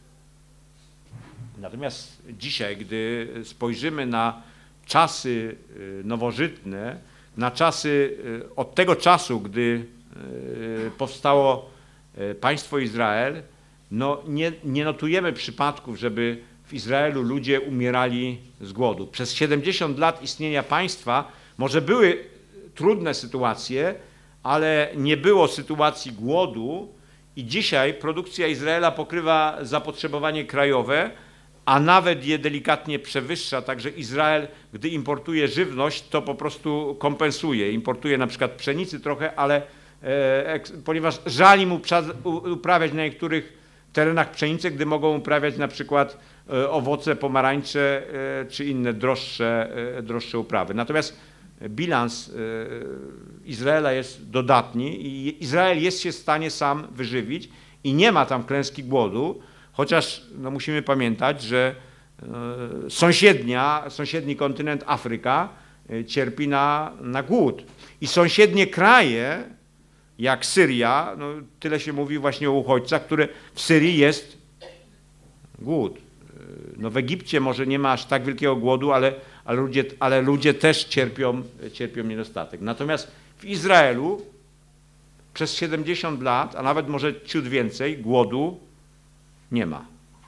Speaker 1: Natomiast dzisiaj, gdy spojrzymy na czasy nowożytne, na czasy od tego czasu, gdy powstało państwo Izrael, no nie, nie notujemy przypadków, żeby w Izraelu ludzie umierali z głodu. Przez siedemdziesiąt lat istnienia państwa może były trudne sytuacje, ale nie było sytuacji głodu i dzisiaj produkcja Izraela pokrywa zapotrzebowanie krajowe, a nawet je delikatnie przewyższa. Także Izrael, gdy importuje żywność, to po prostu kompensuje. Importuje na przykład pszenicy trochę, ale e, ponieważ żali mu uprawiać na niektórych terenach pszenicę, gdy mogą uprawiać na przykład e, owoce, pomarańcze e, czy inne droższe, e, droższe uprawy. Natomiast bilans e, Izraela jest dodatni i Izrael jest się w stanie sam wyżywić i nie ma tam klęski głodu, chociaż no, musimy pamiętać, że e, sąsiednia, sąsiedni kontynent Afryka e, cierpi na, na głód. I sąsiednie kraje, jak Syria, no, tyle się mówi właśnie o uchodźcach, które w Syrii jest głód. No, w Egipcie może nie ma aż tak wielkiego głodu, ale, ale, ludzie, ale ludzie też cierpią, cierpią niedostatek. Natomiast w Izraelu przez siedemdziesiąt lat, a nawet może ciut więcej, głodu nie ma.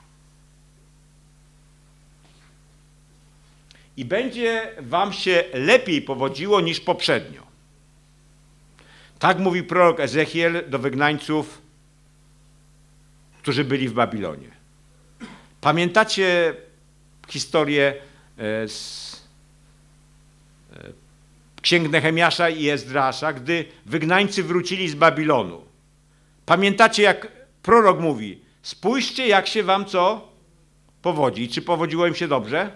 Speaker 1: I będzie wam się lepiej powodziło niż poprzednio. Tak mówi prorok Ezechiel do wygnańców, którzy byli w Babilonie. Pamiętacie historię z księg Nehemiasza i Ezdrasza, gdy wygnańcy wrócili z Babilonu. Pamiętacie, jak prorok mówi, spójrzcie, jak się wam co powodzi. Czy powodziło im się dobrze?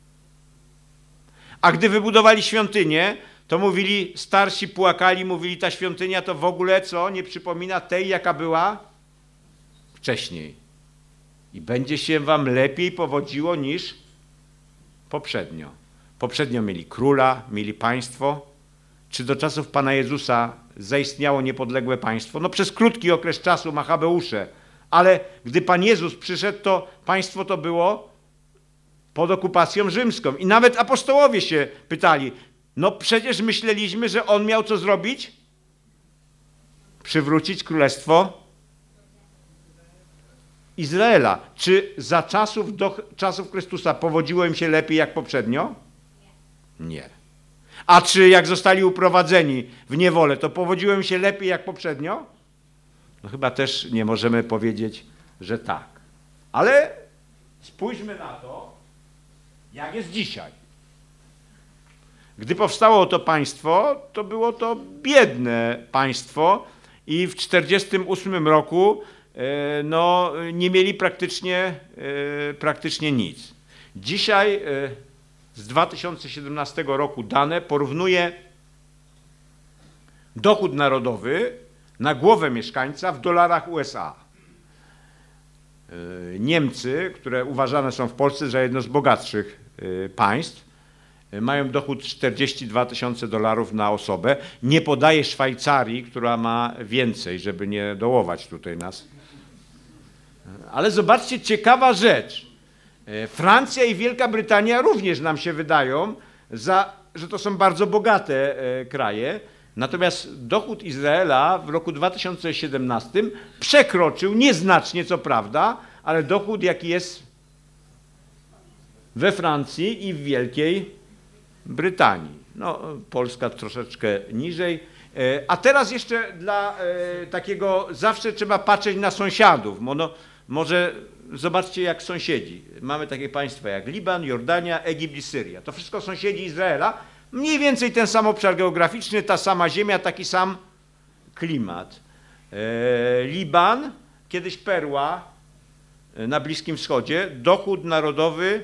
Speaker 1: A gdy wybudowali świątynię, to mówili, starsi płakali, mówili, ta świątynia to w ogóle co? Nie przypomina tej, jaka była wcześniej. I będzie się wam lepiej powodziło niż poprzednio. Poprzednio mieli króla, mieli państwo. Czy do czasów Pana Jezusa zaistniało niepodległe państwo? No przez krótki okres czasu, Machabeusze. Ale gdy Pan Jezus przyszedł, to państwo to było pod okupacją rzymską. I nawet apostołowie się pytali, no przecież myśleliśmy, że On miał co zrobić? Przywrócić królestwo Izraela. Czy za czasów, do czasów Chrystusa powodziło im się lepiej jak poprzednio? Nie. A czy jak zostali uprowadzeni w niewolę, to powodziło im się lepiej jak poprzednio? No chyba też nie możemy powiedzieć, że tak. Ale spójrzmy na to, jak jest dzisiaj. Gdy powstało to państwo, to było to biedne państwo i w tysiąc dziewięćset czterdziestym ósmym roku no, nie mieli praktycznie, praktycznie nic. Dzisiaj z dwa tysiące siedemnastego roku dane porównuje dochód narodowy na głowę mieszkańca w dolarach U S A. Niemcy, które uważane są w Polsce za jedno z bogatszych państw, mają dochód czterdzieści dwa tysiące dolarów na osobę. Nie podaję Szwajcarii, która ma więcej, żeby nie dołować tutaj nas. Ale zobaczcie, ciekawa rzecz. Francja i Wielka Brytania również nam się wydają, za, że to są bardzo bogate kraje. Natomiast dochód Izraela w roku dwa tysiące siedemnastym przekroczył nieznacznie, co prawda, ale dochód, jaki jest we Francji i w Wielkiej Brytanii. No, Polska troszeczkę niżej. A teraz jeszcze dla takiego, zawsze trzeba patrzeć na sąsiadów. No, może zobaczcie, jak sąsiedzi. Mamy takie państwa jak Liban, Jordania, Egipt i Syria. To wszystko sąsiedzi Izraela. Mniej więcej ten sam obszar geograficzny, ta sama ziemia, taki sam klimat. Liban, kiedyś perła na Bliskim Wschodzie, dochód narodowy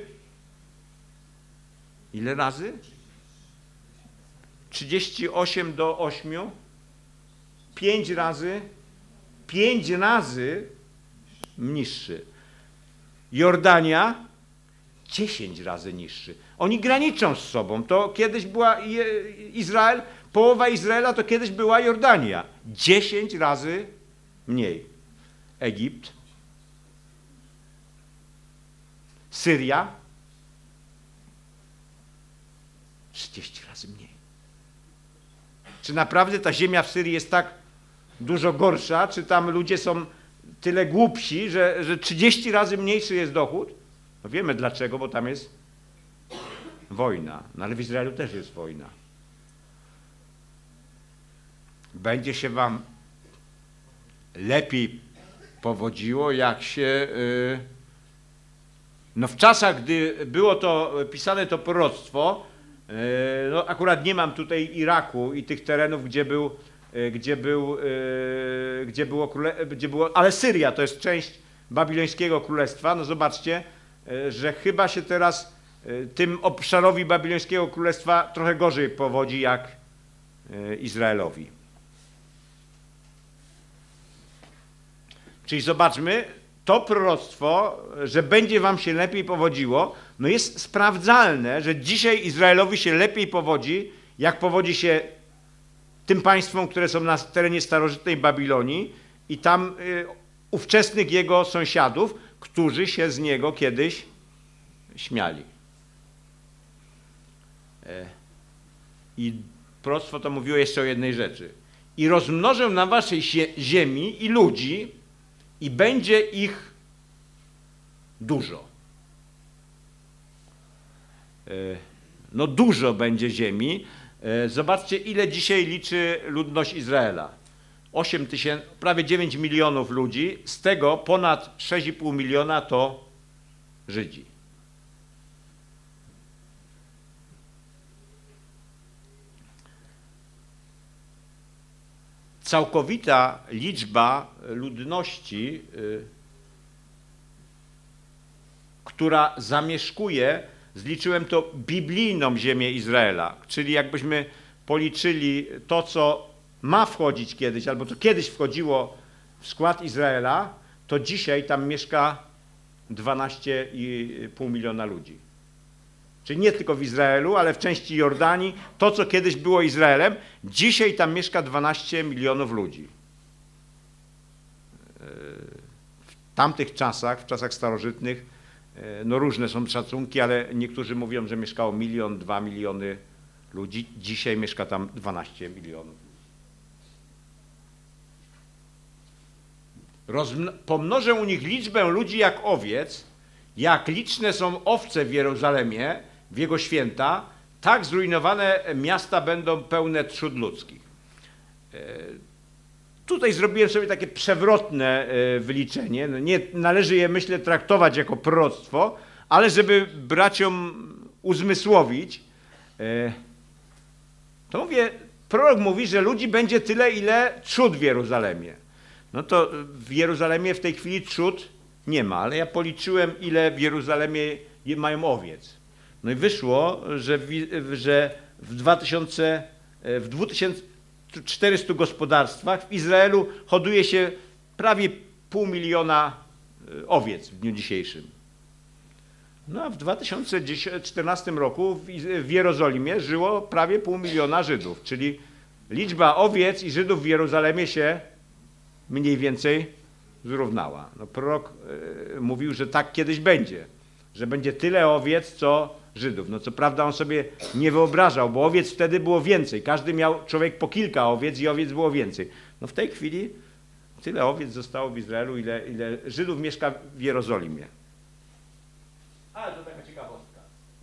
Speaker 1: ile razy? trzydzieści osiem do ośmiu. pięć razy, pięć razy niższy. Jordania dziesięć razy niższy. Oni graniczą z sobą. To kiedyś była Izrael, połowa Izraela to kiedyś była Jordania. dziesięć razy mniej. Egipt, Syria, trzydzieści razy mniej. Czy naprawdę ta ziemia w Syrii jest tak dużo gorsza? Czy tam ludzie są tyle głupsi, że, że trzydzieści razy mniejszy jest dochód? No wiemy dlaczego, bo tam jest wojna. No ale w Izraelu też jest wojna. Będzie się wam lepiej powodziło, jak się... Yy... No w czasach, gdy było to pisane to proroctwo, yy, no akurat nie mam tutaj Iraku i tych terenów, gdzie był, yy, gdzie był, yy, gdzie było, króle... gdzie było, ale Syria to jest część babilońskiego królestwa. No zobaczcie, yy, że chyba się teraz yy, tym obszarowi babilońskiego królestwa trochę gorzej powodzi jak yy, Izraelowi. Czyli zobaczmy, to proroctwo, że będzie wam się lepiej powodziło, no jest sprawdzalne, że dzisiaj Izraelowi się lepiej powodzi, jak powodzi się tym państwom, które są na terenie starożytnej Babilonii i tam y, ówczesnych jego sąsiadów, którzy się z niego kiedyś śmiali. E, I proroctwo to mówiło jeszcze o jednej rzeczy. I rozmnożę na waszej ziemi i ludzi, i będzie ich dużo. No dużo będzie ziemi. Zobaczcie, ile dzisiaj liczy ludność Izraela. osiem tysięcy, prawie dziewięć milionów ludzi, z tego ponad sześć i pół miliona to Żydzi. Całkowita liczba ludności, y, która zamieszkuje, zliczyłem to, biblijną ziemię Izraela, czyli jakbyśmy policzyli to, co ma wchodzić kiedyś, albo co kiedyś wchodziło w skład Izraela, to dzisiaj tam mieszka dwanaście i pół miliona ludzi. Czyli nie tylko w Izraelu, ale w części Jordanii, to co kiedyś było Izraelem, dzisiaj tam mieszka dwanaście milionów ludzi. W tamtych czasach, w czasach starożytnych, no różne są szacunki, ale niektórzy mówią, że mieszkało milion, dwa miliony ludzi. Dzisiaj mieszka tam dwanaście milionów. Rozmno- pomnożę u nich liczbę ludzi jak owiec, jak liczne są owce w Jerozolimie, w jego święta, tak zrujnowane miasta będą pełne trzód ludzkich. Tutaj zrobiłem sobie takie przewrotne wyliczenie. Nie należy je, myślę, traktować jako proroctwo, ale żeby braciom uzmysłowić, To mówię, prorok mówi, że ludzi będzie tyle, ile trzód w Jeruzalemie. No to w Jeruzalemie w tej chwili trzód nie ma, ale ja policzyłem, ile w Jeruzalemie mają owiec. No i wyszło, że w, że w, dwa tysiące, w dwa tysiące czterystu gospodarstwach w Izraelu hoduje się prawie pół miliona owiec w dniu dzisiejszym. No a w dwa tysiące czternastym roku w Jerozolimie żyło prawie pół miliona Żydów, czyli liczba owiec i Żydów w Jerozolimie się mniej więcej zrównała. No, prorok y, mówił, że tak kiedyś będzie, że będzie tyle owiec, co Żydów. No co prawda on sobie nie wyobrażał, bo owiec wtedy było więcej. Każdy miał człowiek po kilka owiec i owiec było więcej. No w tej chwili tyle owiec zostało w Izraelu, ile, ile Żydów mieszka w Jerozolimie. Ale to taka ciekawostka.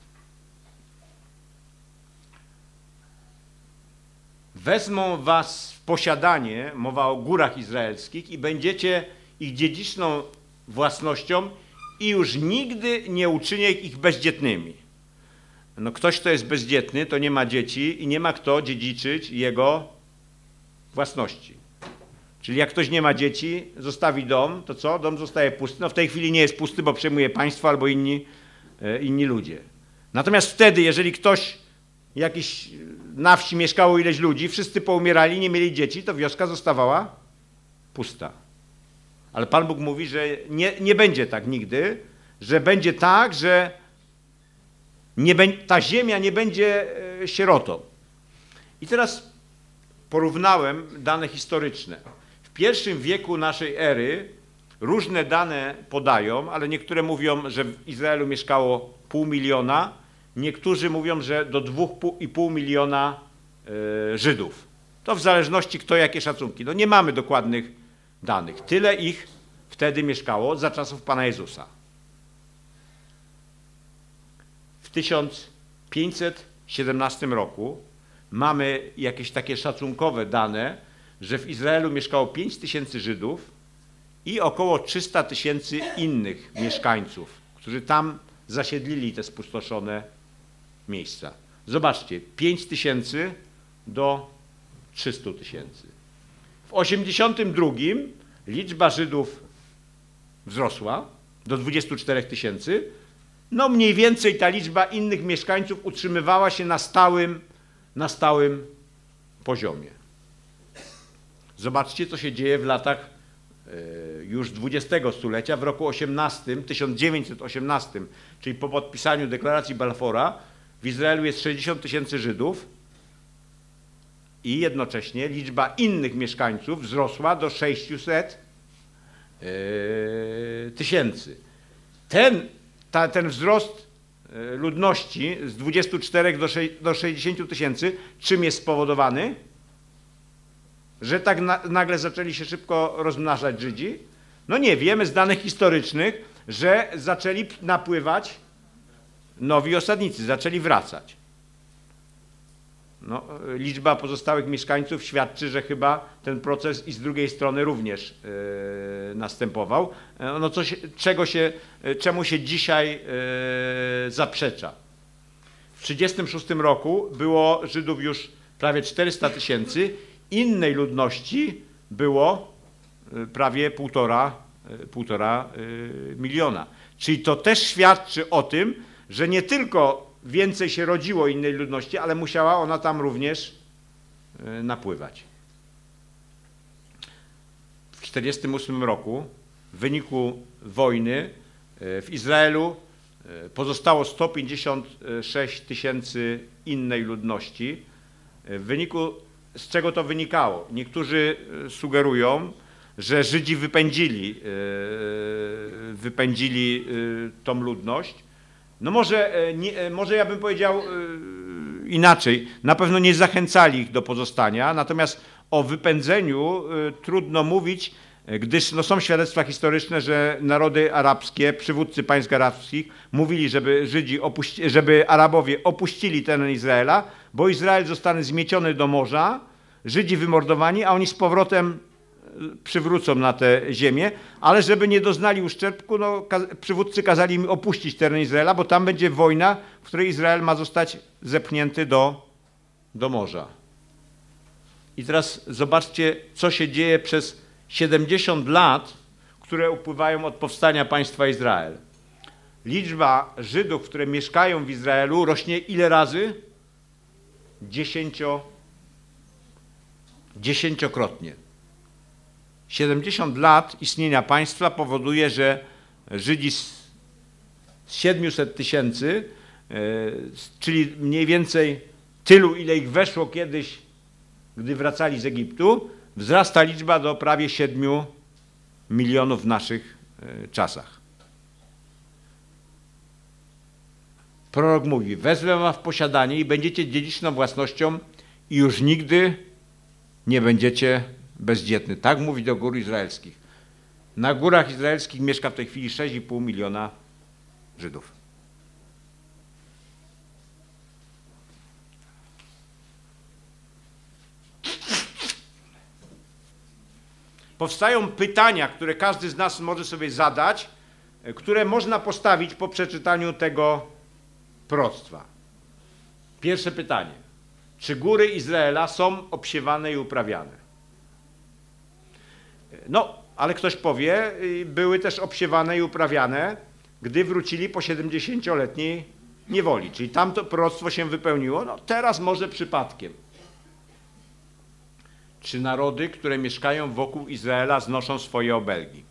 Speaker 1: Wezmą was w posiadanie, mowa o górach izraelskich, i będziecie ich dziedziczną własnością i już nigdy nie uczynię ich bezdzietnymi. No ktoś, kto jest bezdzietny, to nie ma dzieci i nie ma kto dziedziczyć jego własności. Czyli jak ktoś nie ma dzieci, zostawi dom, to co? Dom zostaje pusty. No w tej chwili nie jest pusty, bo przejmuje państwo albo inni, e, inni ludzie. Natomiast wtedy, jeżeli ktoś, jakiś na wsi mieszkało ileś ludzi, wszyscy poumierali, nie mieli dzieci, to wioska zostawała pusta. Ale Pan Bóg mówi, że nie, nie będzie tak nigdy, że będzie tak, że nie, ta ziemia nie będzie e, sierotą. I teraz porównałem dane historyczne. W pierwszym wieku naszej ery różne dane podają, ale niektóre mówią, że w Izraelu mieszkało pół miliona, niektórzy mówią, że do dwóch i pół miliona y, Żydów. To w zależności kto jakie szacunki. No nie mamy dokładnych danych. Tyle ich wtedy mieszkało za czasów Pana Jezusa. W tysiąc pięćset siedemnastym roku mamy jakieś takie szacunkowe dane, że w Izraelu mieszkało pięć tysięcy Żydów i około trzysta tysięcy innych mieszkańców, którzy tam zasiedlili te spustoszone miejsca. Zobaczcie, pięć tysięcy do trzystu tysięcy. W osiemdziesiątym drugim liczba Żydów wzrosła do dwudziestu czterech tysięcy. No mniej więcej ta liczba innych mieszkańców utrzymywała się na stałym, na stałym poziomie. Zobaczcie, co się dzieje w latach y, już dwudziestego stulecia. W roku osiemnastym, tysiąc dziewięćset osiemnastym, czyli po podpisaniu deklaracji Balfora, w Izraelu jest sześćdziesiąt tysięcy Żydów i jednocześnie liczba innych mieszkańców wzrosła do sześciuset tysięcy. Ten, ta, ten wzrost y, ludności z dwudziestu czterech do sześćdziesięciu tysięcy czym jest spowodowany? Że tak na, nagle zaczęli się szybko rozmnażać Żydzi? No nie, wiemy z danych historycznych, że zaczęli napływać nowi osadnicy, zaczęli wracać. No, liczba pozostałych mieszkańców świadczy, że chyba ten proces i z drugiej strony również yy, następował. No co się, czego się, czemu się dzisiaj yy, zaprzecza? W tysiąc dziewięćset trzydziestym szóstym roku było Żydów już prawie czterysta tysięcy, innej ludności było prawie półtora, półtora miliona. Czyli to też świadczy o tym, że nie tylko więcej się rodziło innej ludności, ale musiała ona tam również napływać. W tysiąc dziewięćset czterdziestym ósmym roku w wyniku wojny w Izraelu pozostało sto pięćdziesiąt sześć tysięcy innej ludności. W wyniku Z czego to wynikało? Niektórzy sugerują, że Żydzi wypędzili, wypędzili tą ludność. No może, nie, może ja bym powiedział inaczej. Na pewno nie zachęcali ich do pozostania, natomiast o wypędzeniu trudno mówić, gdyż no, są świadectwa historyczne, że narody arabskie, przywódcy państw arabskich mówili, żeby Żydzi opuści, żeby Arabowie opuścili teren Izraela, bo Izrael zostanie zmieciony do morza, Żydzi wymordowani, a oni z powrotem przywrócą na tę ziemię, ale żeby nie doznali uszczerbku, no, przywódcy kazali im opuścić teren Izraela, bo tam będzie wojna, w której Izrael ma zostać zepchnięty do, do morza. I teraz zobaczcie, co się dzieje przez siedemdziesiąt lat, które upływają od powstania państwa Izrael. Liczba Żydów, które mieszkają w Izraelu, rośnie ile razy? Dziesięcio, dziesięciokrotnie. siedemdziesiąt lat istnienia państwa powoduje, że Żydzi z siedmiuset tysięcy, czyli mniej więcej tylu, ile ich weszło kiedyś, gdy wracali z Egiptu, wzrasta liczba do prawie siedmiu milionów w naszych czasach. Prorok mówi, wezmę was w posiadanie i będziecie dziedziczną własnością i już nigdy nie będziecie bezdzietny. Tak mówi do gór izraelskich. Na górach izraelskich mieszka w tej chwili sześć i pół miliona Żydów. Powstają pytania, które każdy z nas może sobie zadać, które można postawić po przeczytaniu tego proroctwa. Pierwsze pytanie. Czy góry Izraela są obsiewane i uprawiane? No, ale ktoś powie, były też obsiewane i uprawiane, gdy wrócili po siedemdziesięcioletniej niewoli. Czyli tamto proroctwo się wypełniło, no teraz może przypadkiem. Czy narody, które mieszkają wokół Izraela, znoszą swoje obelgi?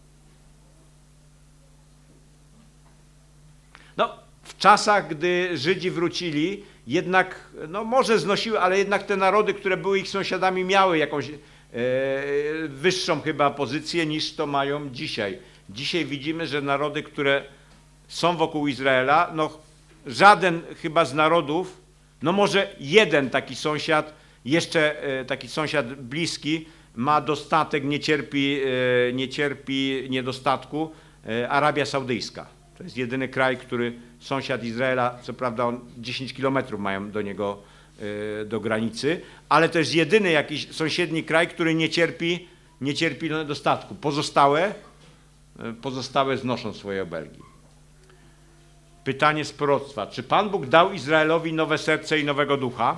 Speaker 1: No, w czasach, gdy Żydzi wrócili, jednak, no może znosiły, ale jednak te narody, które były ich sąsiadami, miały jakąś e, wyższą chyba pozycję niż to mają dzisiaj. Dzisiaj widzimy, że narody, które są wokół Izraela, no żaden chyba z narodów, no może jeden taki sąsiad, jeszcze taki sąsiad bliski, ma dostatek, nie cierpi, nie cierpi niedostatku, Arabia Saudyjska. To jest jedyny kraj, który sąsiad Izraela, co prawda on dziesięć kilometrów mają do niego, do granicy, ale to jest jedyny jakiś sąsiedni kraj, który nie cierpi, nie cierpi niedostatku. Pozostałe, pozostałe znoszą swoje obelgi. Pytanie z proroctwa. Czy Pan Bóg dał Izraelowi nowe serce i nowego ducha?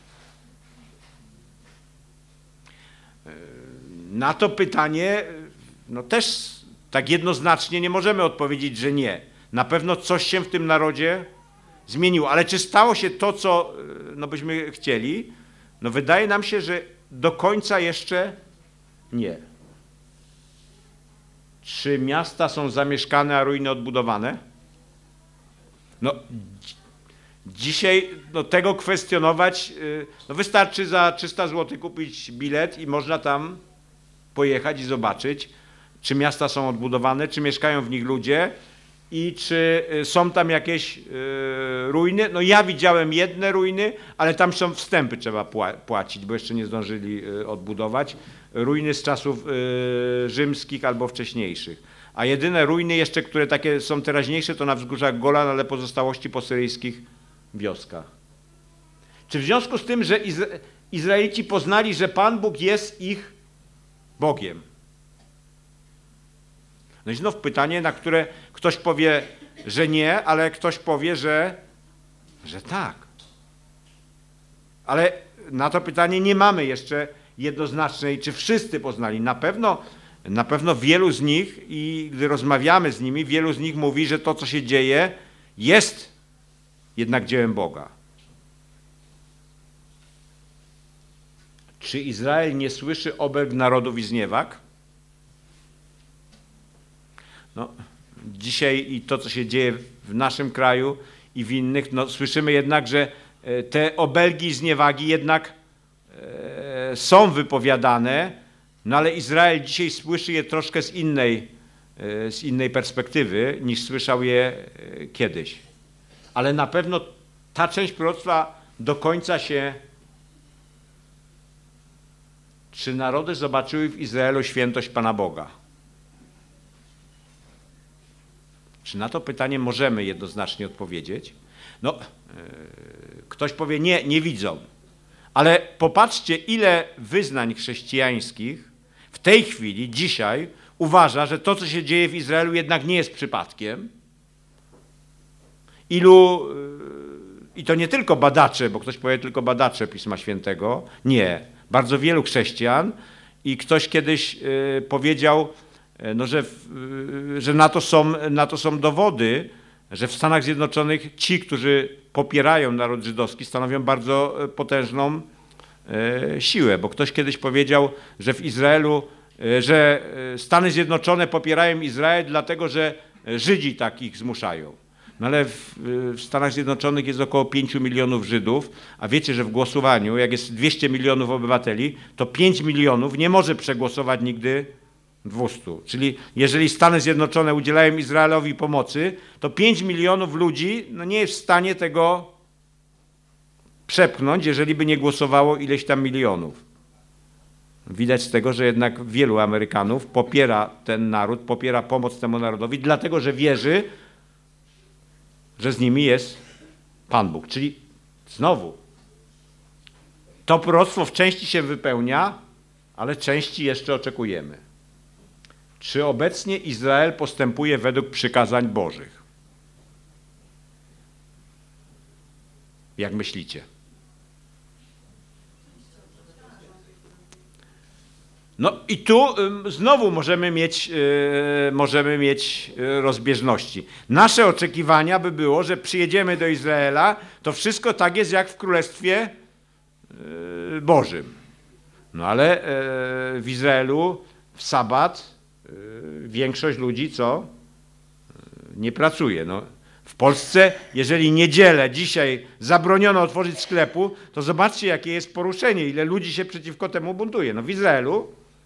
Speaker 1: Na to pytanie no też tak jednoznacznie nie możemy odpowiedzieć, że nie. Na pewno coś się w tym narodzie zmieniło, ale czy stało się to, co no byśmy chcieli? No wydaje nam się, że do końca jeszcze nie. Czy miasta są zamieszkane, a ruiny odbudowane? No dzisiaj no, tego kwestionować, no wystarczy za trzysta złotych kupić bilet i można tam pojechać i zobaczyć, czy miasta są odbudowane, czy mieszkają w nich ludzie i czy są tam jakieś y, ruiny. No ja widziałem jedne ruiny, ale tam są wstępy, trzeba płacić, bo jeszcze nie zdążyli y, odbudować. Ruiny z czasów y, rzymskich albo wcześniejszych. A jedyne ruiny jeszcze, które takie są teraźniejsze, to na wzgórzach Golan, ale pozostałości po syryjskich wioskach. Czy w związku z tym, że Izra Izraelici poznali, że Pan Bóg jest ich Bogiem? No i znów pytanie, na które ktoś powie, że nie, ale ktoś powie, że, że tak. Ale na to pytanie nie mamy jeszcze jednoznacznej, czy wszyscy poznali. Na pewno, na pewno wielu z nich, i gdy rozmawiamy z nimi, wielu z nich mówi, że to, co się dzieje, jest jednak dziełem Boga. Czy Izrael nie słyszy obelg narodów i zniewag? No, dzisiaj i to, co się dzieje w naszym kraju i w innych, no, słyszymy jednak, że te obelgi i zniewagi jednak e, są wypowiadane, no ale Izrael dzisiaj słyszy je troszkę z innej, e, z innej perspektywy, niż słyszał je e, kiedyś. Ale na pewno ta część proroctwa do końca się... Czy narody zobaczyły w Izraelu świętość Pana Boga? Czy na to pytanie możemy jednoznacznie odpowiedzieć? No, yy, ktoś powie nie, nie widzą. Ale popatrzcie, ile wyznań chrześcijańskich w tej chwili, dzisiaj uważa, że to, co się dzieje w Izraelu, jednak nie jest przypadkiem. Ilu, yy, i to nie tylko badacze, bo ktoś powie tylko badacze Pisma Świętego, nie. bardzo wielu chrześcijan i ktoś kiedyś y, powiedział, no, że, y, że na to są, na to są dowody, że w Stanach Zjednoczonych ci, którzy popierają naród żydowski, stanowią bardzo potężną y, siłę, bo ktoś kiedyś powiedział, że w Izraelu, y, że Stany Zjednoczone popierają Izrael dlatego, że Żydzi tak ich zmuszają. No ale w, w Stanach Zjednoczonych jest około pięciu milionów Żydów, a wiecie, że w głosowaniu, jak jest dwieście milionów obywateli, to pięć milionów nie może przegłosować nigdy dwustu. Czyli jeżeli Stany Zjednoczone udzielają Izraelowi pomocy, to pięć milionów ludzi no nie jest w stanie tego przepchnąć, jeżeli by nie głosowało ileś tam milionów. Widać z tego, że jednak wielu Amerykanów popiera ten naród, popiera pomoc temu narodowi, dlatego że wierzy, że z nimi jest Pan Bóg. Czyli znowu, to proroctwo w części się wypełnia, ale części jeszcze oczekujemy. Czy obecnie Izrael postępuje według przykazań Bożych? Jak myślicie? No i tu y, znowu możemy mieć, y, możemy mieć y, rozbieżności. Nasze oczekiwania by było, że przyjedziemy do Izraela, to wszystko tak jest jak w Królestwie y, Bożym. No ale y, w Izraelu w sabat y, większość ludzi co? Y, nie pracuje. No. W Polsce, jeżeli niedzielę dzisiaj zabroniono otworzyć sklepu, to zobaczcie, jakie jest poruszenie, ile ludzi się przeciwko temu buntuje. No w Izraelu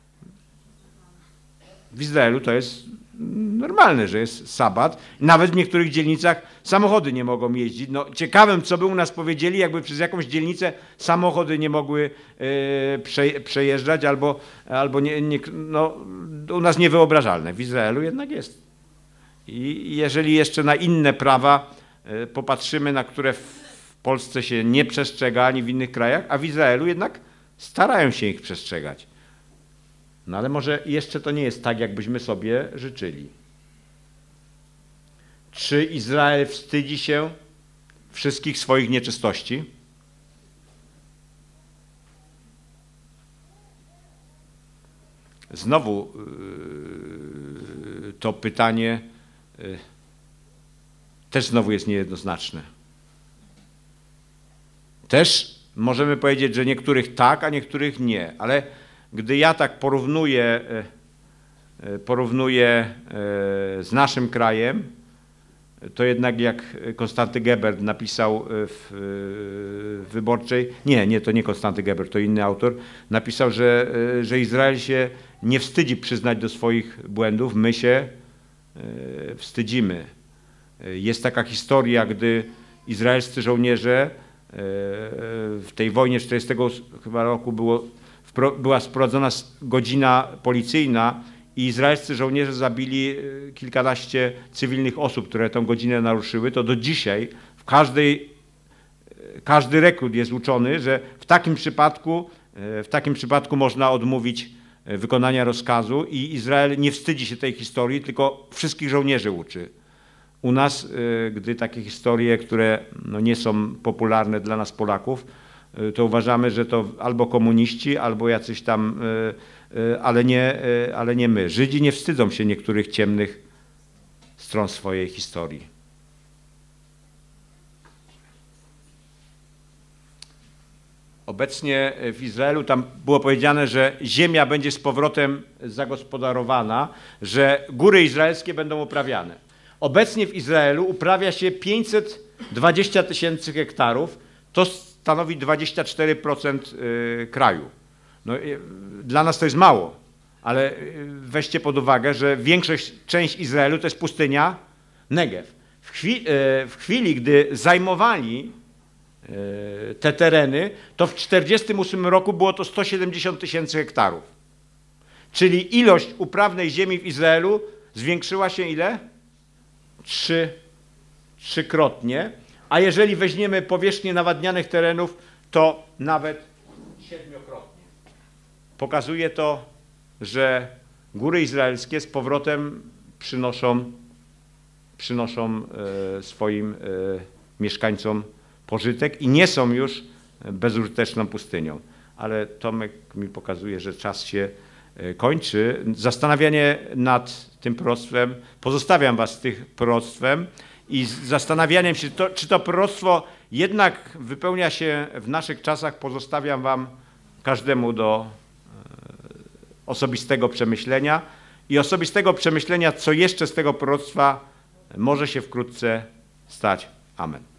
Speaker 1: W Izraelu to jest normalne, że jest sabat. Nawet w niektórych dzielnicach samochody nie mogą jeździć. No, ciekawym, co by u nas powiedzieli, jakby przez jakąś dzielnicę samochody nie mogły e, prze, przejeżdżać, albo, albo nie, nie, no, u nas niewyobrażalne. W Izraelu jednak jest. I jeżeli jeszcze na inne prawa e, popatrzymy, na które w Polsce się nie przestrzega, ani w innych krajach, a w Izraelu jednak starają się ich przestrzegać. No ale może jeszcze to nie jest tak, jakbyśmy sobie życzyli. Czy Izrael wstydzi się wszystkich swoich nieczystości? Znowu yy, to pytanie yy, też znowu jest niejednoznaczne. Też możemy powiedzieć, że niektórych tak, a niektórych nie, ale gdy ja tak porównuję, porównuję z naszym krajem, to jednak jak Konstanty Gebert napisał w Wyborczej, nie, nie, to nie Konstanty Gebert, to inny autor, napisał, że, że Izrael się nie wstydzi przyznać do swoich błędów, my się wstydzimy. Jest taka historia, gdy izraelscy żołnierze w tej wojnie czterdziestego chyba roku było była sprowadzona godzina policyjna i izraelscy żołnierze zabili kilkanaście cywilnych osób, które tę godzinę naruszyły, to do dzisiaj w każdej, każdy rekrut jest uczony, że w takim przypadku, w takim przypadku można odmówić wykonania rozkazu i Izrael nie wstydzi się tej historii, tylko wszystkich żołnierzy uczy. U nas, gdy takie historie, które no nie są popularne dla nas Polaków, to uważamy, że to albo komuniści, albo jacyś tam, ale nie, ale nie my. Żydzi nie wstydzą się niektórych ciemnych stron swojej historii. Obecnie w Izraelu tam było powiedziane, że ziemia będzie z powrotem zagospodarowana, że góry izraelskie będą uprawiane. Obecnie w Izraelu uprawia się pięćset dwadzieścia tysięcy hektarów, to stanowi dwadzieścia cztery procent kraju. No, dla nas to jest mało, ale weźcie pod uwagę, że większość, część Izraelu to jest pustynia Negew. W chwili, w chwili gdy zajmowali te tereny, to w tysiąc dziewięćset czterdziestym ósmym roku było to sto siedemdziesiąt tysięcy hektarów. Czyli ilość uprawnej ziemi w Izraelu zwiększyła się ile? Trzy, trzykrotnie. A jeżeli weźmiemy powierzchnię nawadnianych terenów, to nawet siedmiokrotnie. Pokazuje to, że góry izraelskie z powrotem przynoszą, przynoszą e, swoim e, mieszkańcom pożytek i nie są już bezużyteczną pustynią. ale Tomek mi pokazuje, że czas się kończy. Zastanawianie nad tym proroctwem, pozostawiam was z tych proroctwem i z zastanawianiem się, to, czy to proroctwo jednak wypełnia się w naszych czasach, pozostawiam wam każdemu do osobistego przemyślenia i osobistego przemyślenia, co jeszcze z tego proroctwa może się wkrótce stać. Amen.